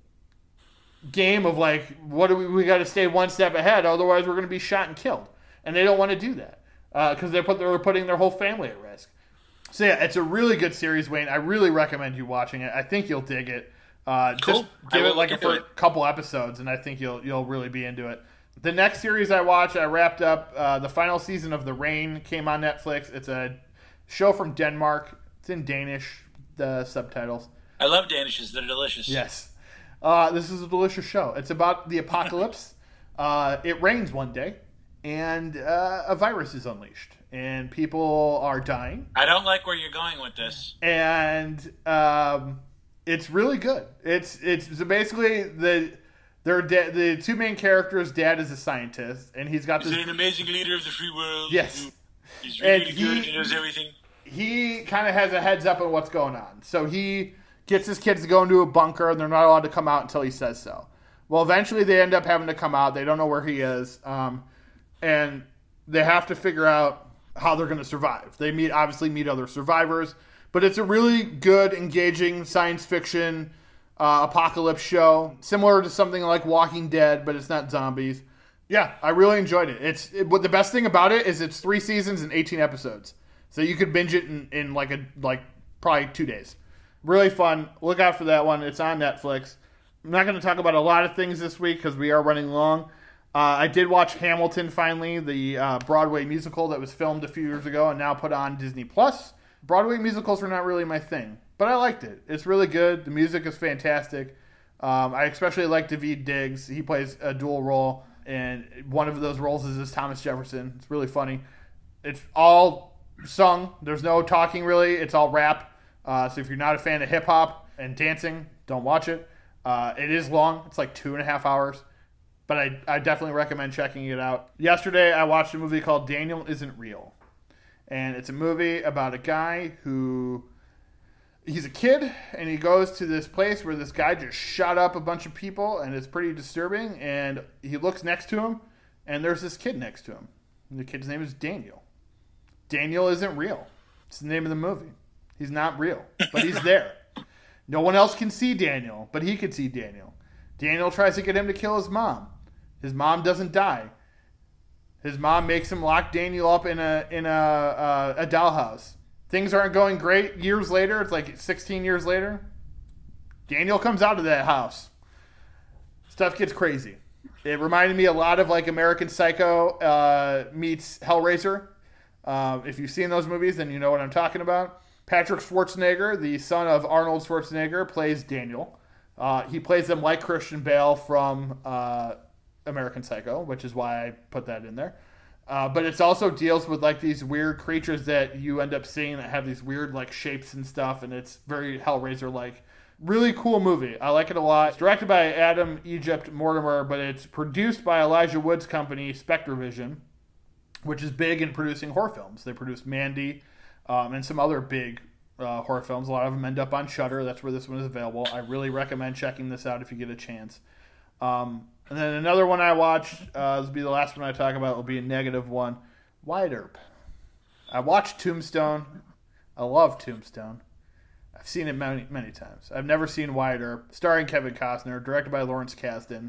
game of, like, what do we, we got to stay one step ahead, otherwise we're going to be shot and killed. And they don't want to do that because uh, they put, they're putting their whole family at risk. So, yeah, it's a really good series, Wayne. I really recommend you watching it. I think you'll dig it. Uh, cool. Just give it like a first couple episodes, and I think you'll you'll really be into it. The next series I watched, I wrapped up. Uh, the final season of The Rain came on Netflix. It's a show from Denmark. It's in Danish, the subtitles. I love Danishes. They're delicious. Yes. Uh, this is a delicious show. It's about the apocalypse. uh, it rains one day, and uh, a virus is unleashed, and people are dying. I don't like where you're going with this. And um, it's really good. It's it's so basically the their da- the two main characters. Dad is a scientist, and he's got Is this. he an amazing leader of the free world? Yes, he's really and good. He, he knows everything. He kind of has a heads up on what's going on, so he gets his kids to go into a bunker, and they're not allowed to come out until he says so. Well, eventually they end up having to come out. They don't know where he is, um, and they have to figure out how they're going to survive. They meet obviously meet other survivors. But it's a really good, engaging science fiction uh, apocalypse show, similar to something like Walking Dead, but it's not zombies. Yeah, I really enjoyed it. It's it, what the best thing about it is it's three seasons and eighteen episodes, so you could binge it in, in like a like probably two days. Really fun. Look out for that one. It's on Netflix. I'm not going to talk about a lot of things this week because we are running long. Uh, I did watch Hamilton finally, the uh, Broadway musical that was filmed a few years ago and now put on Disney Plus. Broadway musicals are not really my thing, but I liked it. It's really good. The music is fantastic. Um, I especially like Daveed Diggs. He plays a dual role, and one of those roles is as Thomas Jefferson. It's really funny. It's all sung. There's no talking, really. It's all rap. Uh, so if you're not a fan of hip-hop and dancing, don't watch it. Uh, it is long. It's like two and a half hours, but I, I definitely recommend checking it out. Yesterday, I watched a movie called Daniel Isn't Real. And it's a movie about a guy who, he's a kid, and he goes to this place where this guy just shot up a bunch of people, and it's pretty disturbing, and he looks next to him, and there's this kid next to him. And the kid's name is Daniel. Daniel isn't real. It's the name of the movie. He's not real, but he's there. No one else can see Daniel, but he can see Daniel. Daniel tries to get him to kill his mom. His mom doesn't die. His mom makes him lock Daniel up in a in a uh, a dollhouse. Things aren't going great. Years later, it's like sixteen years later, Daniel comes out of that house. Stuff gets crazy. It reminded me a lot of like American Psycho uh, meets Hellraiser. Uh, if you've seen those movies, then you know what I'm talking about. Patrick Schwarzenegger, the son of Arnold Schwarzenegger, plays Daniel. Uh, he plays him like Christian Bale from uh, American Psycho, which is why I put that in there. Uh, but it also deals with like these weird creatures that you end up seeing that have these weird like shapes and stuff, and it's very Hellraiser like. Really cool movie. I like it a lot. It's directed by Adam Egypt Mortimer, but it's produced by Elijah Wood's company, Spectrovision, which is big in producing horror films. They produced Mandy um, and some other big uh, horror films. A lot of them end up on Shudder. That's where this one is available. I really recommend checking this out if you get a chance. Um, and then another one I watched, uh, this will be the last one I talk about, will be a negative one, Wyatt Earp. I watched Tombstone. I love Tombstone. I've seen it many, many times. I've never seen Wyatt Earp, starring Kevin Costner, directed by Lawrence Kasdan.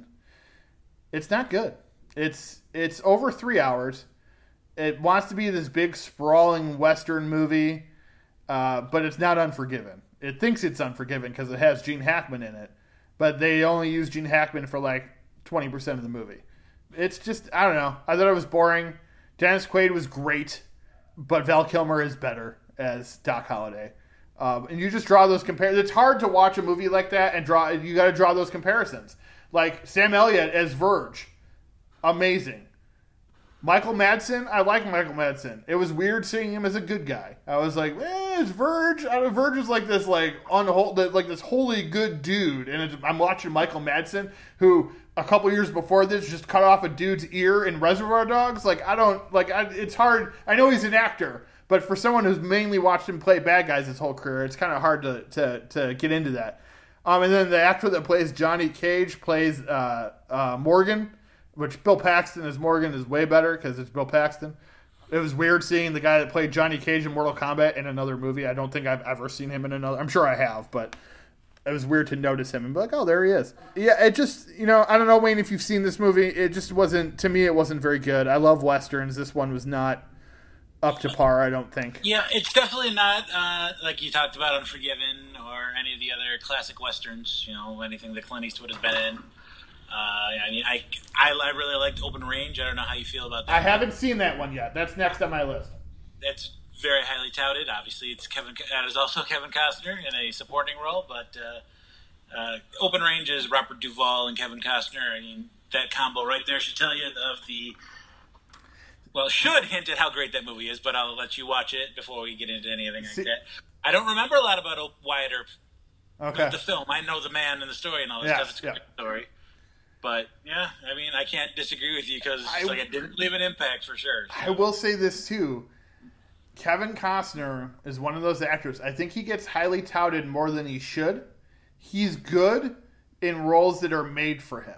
It's not good. It's it's over three hours. It wants to be this big, sprawling Western movie, uh, but it's not Unforgiven. It thinks it's Unforgiven because it has Gene Hackman in it, but they only use Gene Hackman for like twenty percent of the movie. It's just, I don't know. I thought it was boring. Dennis Quaid was great, but Val Kilmer is better as Doc Holliday. Um, and you just draw those comparisons. It's hard to watch a movie like that and draw. You got to draw those comparisons. Like Sam Elliott as Verge, amazing. Michael Madsen, I like Michael Madsen. It was weird seeing him as a good guy. I was like, eh, it's Verge. I don't, Verge is like this, like unhol- like this holy good dude. And it's, I'm watching Michael Madsen, who a couple years before this just cut off a dude's ear in Reservoir Dogs. Like I don't like. I, it's hard. I know he's an actor. But for someone who's mainly watched him play bad guys his whole career, it's kind of hard to, to, to get into that. Um, and then the actor that plays Johnny Cage plays uh, uh, Morgan, which Bill Paxton as Morgan is way better because it's Bill Paxton. It was weird seeing the guy that played Johnny Cage in Mortal Kombat in another movie. I don't think I've ever seen him in another. I'm sure I have, but it was weird to notice him and be like, oh, there he is. Yeah, it just, you know, I don't know, Wayne, if you've seen this movie. It just wasn't, to me, it wasn't very good. I love Westerns. This one was not up to par, I don't think. Yeah, it's definitely not uh, like you talked about Unforgiven or any of the other classic westerns. You know, anything that Clint Eastwood has been in. Uh, I mean, I, I I really liked Open Range. I don't know how you feel about that. I haven't seen that one yet. That's next on my list. That's very highly touted. Obviously, it's Kevin. That is also Kevin Costner in a supporting role, but uh, uh, Open Range is Robert Duvall and Kevin Costner. I mean, that combo right there should tell you of the. Well, should hint at how great that movie is, but I'll let you watch it before we get into anything See, like that. I don't remember a lot about Wyatt Earp, okay. the film. I know the man and the story and all this yes, stuff. It's a yeah. great story. But, yeah, I mean, I can't disagree with you because like, it didn't leave an impact for sure. So. I will say this, too. Kevin Costner is one of those actors. I think he gets highly touted more than he should. He's good in roles that are made for him.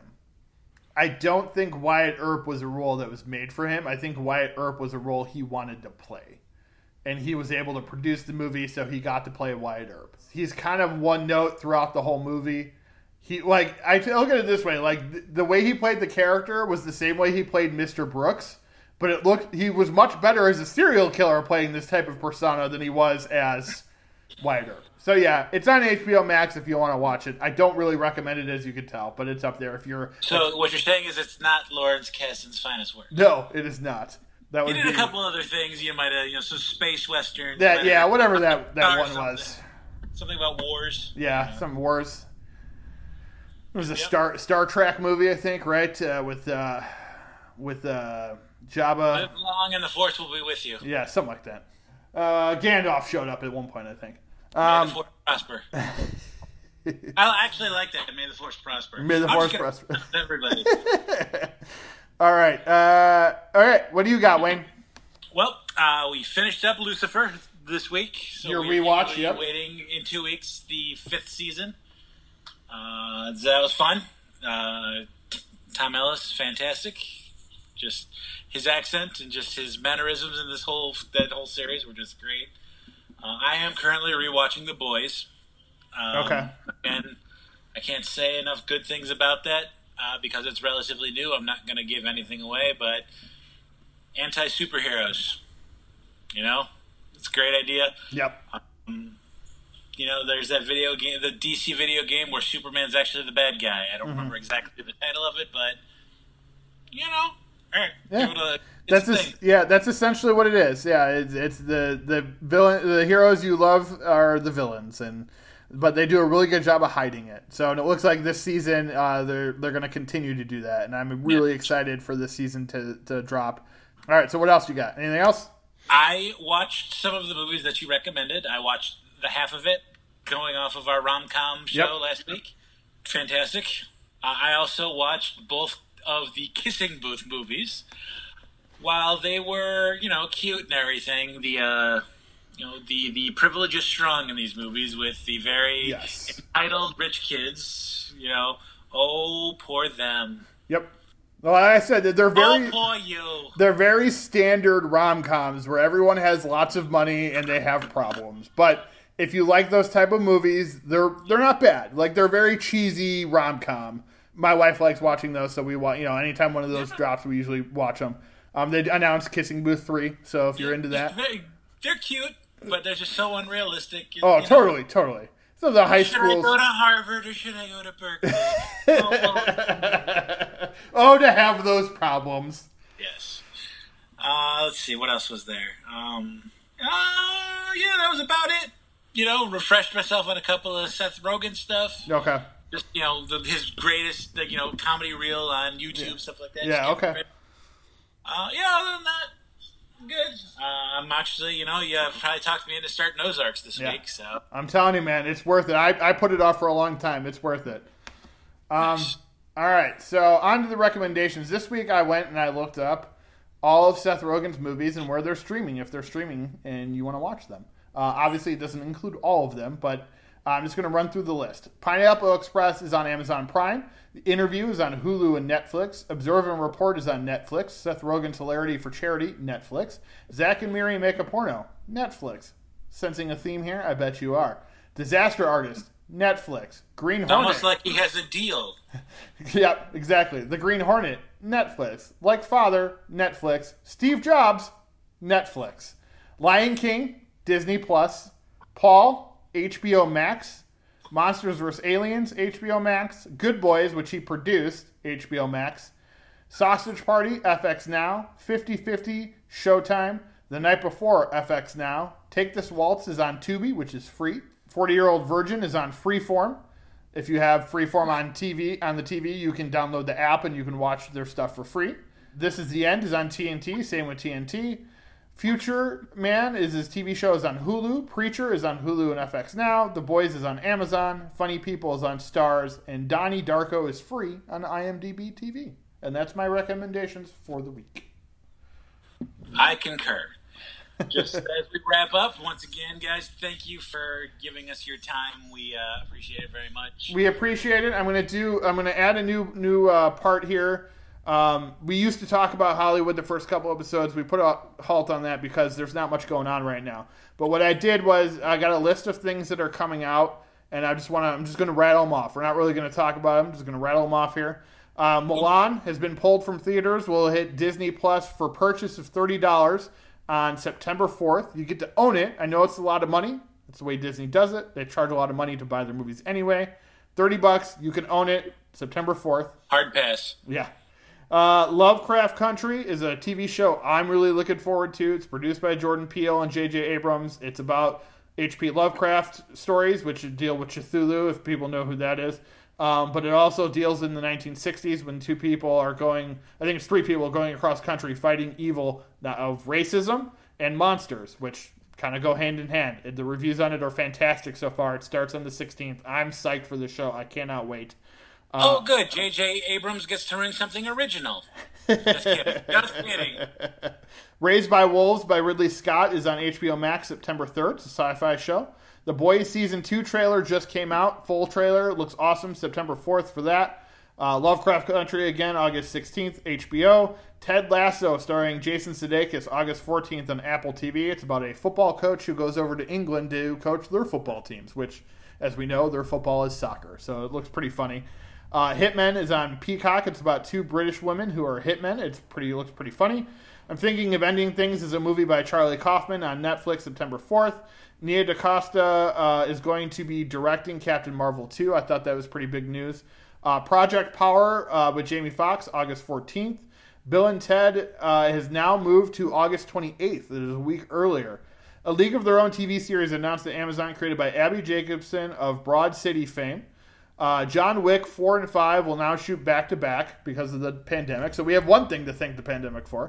I don't think Wyatt Earp was a role that was made for him. I think Wyatt Earp was a role he wanted to play. And he was able to produce the movie, so he got to play Wyatt Earp. He's kind of one note throughout the whole movie. He like I look at it this way, like the, the way he played the character was the same way he played Mister Brooks, but it looked he was much better as a serial killer playing this type of persona than he was as Wyatt Earp. So yeah, it's on H B O Max if you want to watch it. I don't really recommend it, as you can tell, but it's up there if you're. So like, what you're saying is it's not Lawrence Kasdan's finest work. No, it is not. That would he did be, a couple other things. You might have, you know, some space westerns. That yeah, whatever that that one something. was. Something about wars. Yeah, yeah. some wars. It was a Yep. Star Star Trek movie, I think, right? Uh, with uh, with uh, Jabba. Live long and the Force will be with you. Yeah, something like that. Uh, Gandalf showed up at one point, I think. May Um, the Force prosper. I actually like that. May the Force prosper. May the I'm Force just gonna- prosper. Everybody. all right, uh, all right. What do you got, Wayne? Well, uh, we finished up Lucifer this week. So Your we're rewatch, eagerly yep. waiting in two weeks the fifth season. Uh, so that was fun. Uh, Tom Ellis, fantastic. Just his accent and just his mannerisms in this whole that whole series were just great. Uh, I am currently rewatching The Boys. Um, Okay. And I can't say enough good things about that uh, because it's relatively new. I'm not going to give anything away, but anti-superheroes, you know, it's a great idea. Yep. Um, you know, there's that video game, the D C video game where Superman's actually the bad guy. I don't Mm-hmm. remember exactly the title of it, but you know, all right, Yeah. give it a, it's That's a es- thing. yeah. That's essentially what it is. Yeah, it's, it's the the villain. The heroes you love are the villains, and but they do a really good job of hiding it. So and it looks like this season uh, they're they're going to continue to do that, and I'm really excited for this season to to drop. All right, so what else you got? Anything else? I watched some of the movies that you recommended. I watched the half of it going off of our rom-com show Yep. last week. Fantastic. Uh, I also watched both of the Kissing Booth movies. While they were, you know, cute and everything, the uh, you know the the privilege is strong in these movies with the very Yes. entitled rich kids. You know, oh poor them. Yep. Well, like I said, they're very Oh poor you. they're very standard rom-coms where everyone has lots of money and they have problems. But if you like those type of movies, they're they're not bad. Like they're very cheesy rom-com. My wife likes watching those, so we want you know anytime one of those drops, we usually watch them. Um, they announced Kissing Booth three, so if you're into that, Very, they're cute, but they're just so unrealistic. And, oh you know, totally, totally. So the high should I schools. go to Harvard or should I go to Berkeley? oh, well, Oh, to have those problems. yes. Uh, let's see, what else was there? Um, uh, yeah, that was about it. You know, refreshed myself on a couple of Seth Rogen stuff. Okay. Just, you know, the, his greatest, like, you know, comedy reel on YouTube, Yeah. stuff like that. Yeah, Just get okay. rid- Uh, yeah, other than that, good. Uh, I'm actually, you know, you probably talked me into starting Ozarks this Yeah. week, so. I'm telling you, man, it's worth it. I, I put it off for a long time. It's worth it. Um, Nice. all right, so on to the recommendations. This week I went and I looked up all of Seth Rogen's movies and where they're streaming, if they're streaming and you want to watch them. Uh, obviously, it doesn't include all of them, but I'm just going to run through the list. Pineapple Express is on Amazon Prime. The Interview is on Hulu and Netflix. Observe and Report is on Netflix. Seth Rogen's Hilarity for Charity, Netflix. Zach and Miri Make a Porno, Netflix. Sensing a theme here? I bet you are. Disaster Artist, Netflix. Green It's Hornet. almost like he has a deal. Yep, exactly. The Green Hornet, Netflix. Like Father, Netflix. Steve Jobs, Netflix. Lion King, Disney Plus. Paul, H B O Max. Monsters vs. Aliens, H B O Max. Good Boys, which he produced, H B O Max. Sausage Party, F X Now. fifty-fifty, Showtime. The Night Before, F X Now. Take This Waltz is on Tubi, which is free. forty-Year-Old Virgin is on Freeform. If you have Freeform on T V, on the T V, you can download the app and you can watch their stuff for free. This Is the End is on T N T, same with T N T. Future Man is his T V show is on Hulu. Preacher is on Hulu and F X Now. The Boys is on Amazon. Funny People is on Stars. And Donnie Darko is free on IMDb T V. And that's my recommendations for the week. I concur. Just as we wrap up, once again, guys, thank you for giving us your time. We uh, appreciate it very much. We appreciate it. I'm gonna do. I'm gonna add a new new uh, part here. Um, we used to talk about Hollywood the first couple episodes. We put a halt on that because there's not much going on right now. But what I did was I got a list of things that are coming out, and I just want to. I'm just going to rattle them off. We're not really going to talk about them. I'm just going to rattle them off here. Uh, Mulan has been pulled from theaters. Will hit Disney Plus for purchase of thirty dollars on September fourth. You get to own it. I know it's a lot of money. That's the way Disney does it. They charge a lot of money to buy their movies anyway. thirty bucks. You can own it September fourth. Hard pass. Yeah. Uh, Lovecraft Country is a T V show I'm really looking forward to. It's produced by Jordan Peele and J J Abrams. It's about H P Lovecraft stories, which deal with Cthulhu, if people know who that is. Um, but it also deals in the nineteen sixties when two people are going, I think it's three people going across country fighting evil of racism and monsters, which kind of go hand in hand. The reviews on it are fantastic so far. It starts on the sixteenth. I'm psyched for the show. I cannot wait. Oh, good. J J Abrams gets to bring something original. Just kidding. Just kidding. Raised by Wolves by Ridley Scott is on H B O Max September third. It's a sci-fi show. The Boys Season two trailer just came out. Full trailer. Looks awesome. September fourth for that. Uh, Lovecraft Country, again, August sixteenth, H B O. Ted Lasso, starring Jason Sudeikis, August fourteenth on Apple T V. It's about a football coach who goes over to England to coach their football teams, which, as we know, their football is soccer. So it looks pretty funny. Uh, Hitmen is on Peacock. It's about two British women who are hitmen. It's pretty looks pretty funny. I'm Thinking of Ending Things is a movie by Charlie Kaufman on Netflix September fourth. Nia DaCosta uh, is going to be directing Captain Marvel two. I thought that was pretty big news. Uh, Project Power uh, with Jamie Foxx, August fourteenth. Bill and Ted uh, has now moved to August twenty-eighth. It is a week earlier. A League of Their Own T V series announced at Amazon, created by Abby Jacobson of Broad City fame. Uh, John Wick four and five will now shoot back-to-back because of the pandemic. So we have one thing to thank the pandemic for.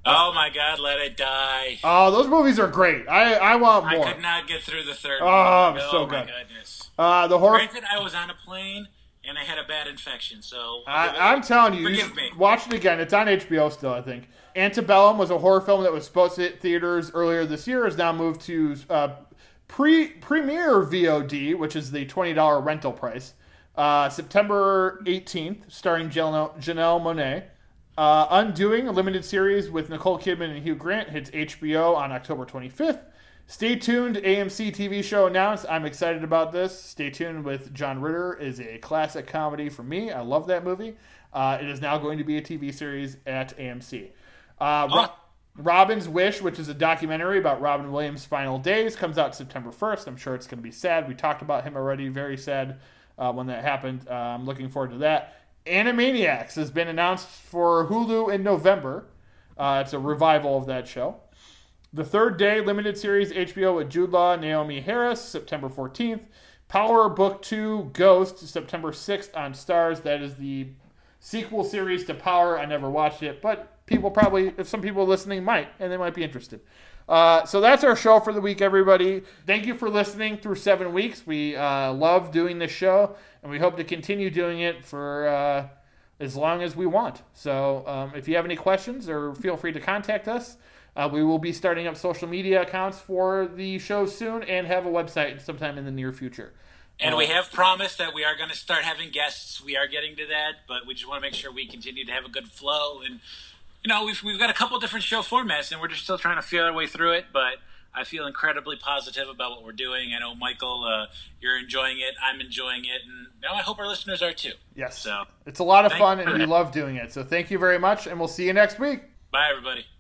Oh my God, Let It Die. Oh, those movies are great. I, I want more. I could not get through the third oh, one. so Oh, my good. goodness. Uh, the horror. Granted, I was on a plane and I had a bad infection, so I, I'm telling you, you forgive should me. watch it again. It's on H B O still, I think. Antebellum was a horror film that was supposed to hit theaters earlier this year. Has now moved to uh, pre premiere V O D, which is the twenty dollars rental price. Uh, September eighteenth, starring Janelle, Janelle Monáe. Uh, Undoing, a limited series with Nicole Kidman and Hugh Grant, hits H B O on October twenty-fifth. Stay tuned, A M C T V show announced. I'm excited about this. Stay tuned with John Ritter is a classic comedy for me. I love that movie. Uh, it is now going to be a T V series at A M C. Uh, Ro- Robin's Wish, which is a documentary about Robin Williams' final days, comes out September first. I'm sure it's going to be sad. We talked about him already. Very sad uh, when that happened. Uh, I'm looking forward to that. Animaniacs has been announced for Hulu in November. Uh, it's a revival of that show. The Third Day limited series H B O with Jude Law, Naomi Harris, September fourteenth. Power Book two Ghost, September sixth on Starz. That is the sequel series to Power. I never watched it, but people probably, if some people listening might, and they might be interested. Uh, so that's our show for the week, everybody. Thank you for listening through seven weeks. We uh, love doing this show, and we hope to continue doing it for uh, as long as we want. So um, if you have any questions, or feel free to contact us. Uh, we will be starting up social media accounts for the show soon, and have a website sometime in the near future. And uh, we have promised that we are going to start having guests. We are getting to that, but we just want to make sure we continue to have a good flow. And you know, we've we've got a couple different show formats, and we're just still trying to feel our way through it. But I feel incredibly positive about what we're doing. I know, Michael, uh, you're enjoying it. I'm enjoying it, and you know, I hope our listeners are too. Yes, so it's a lot of thank fun, you and we love doing it. So thank you very much, and we'll see you next week. Bye, everybody.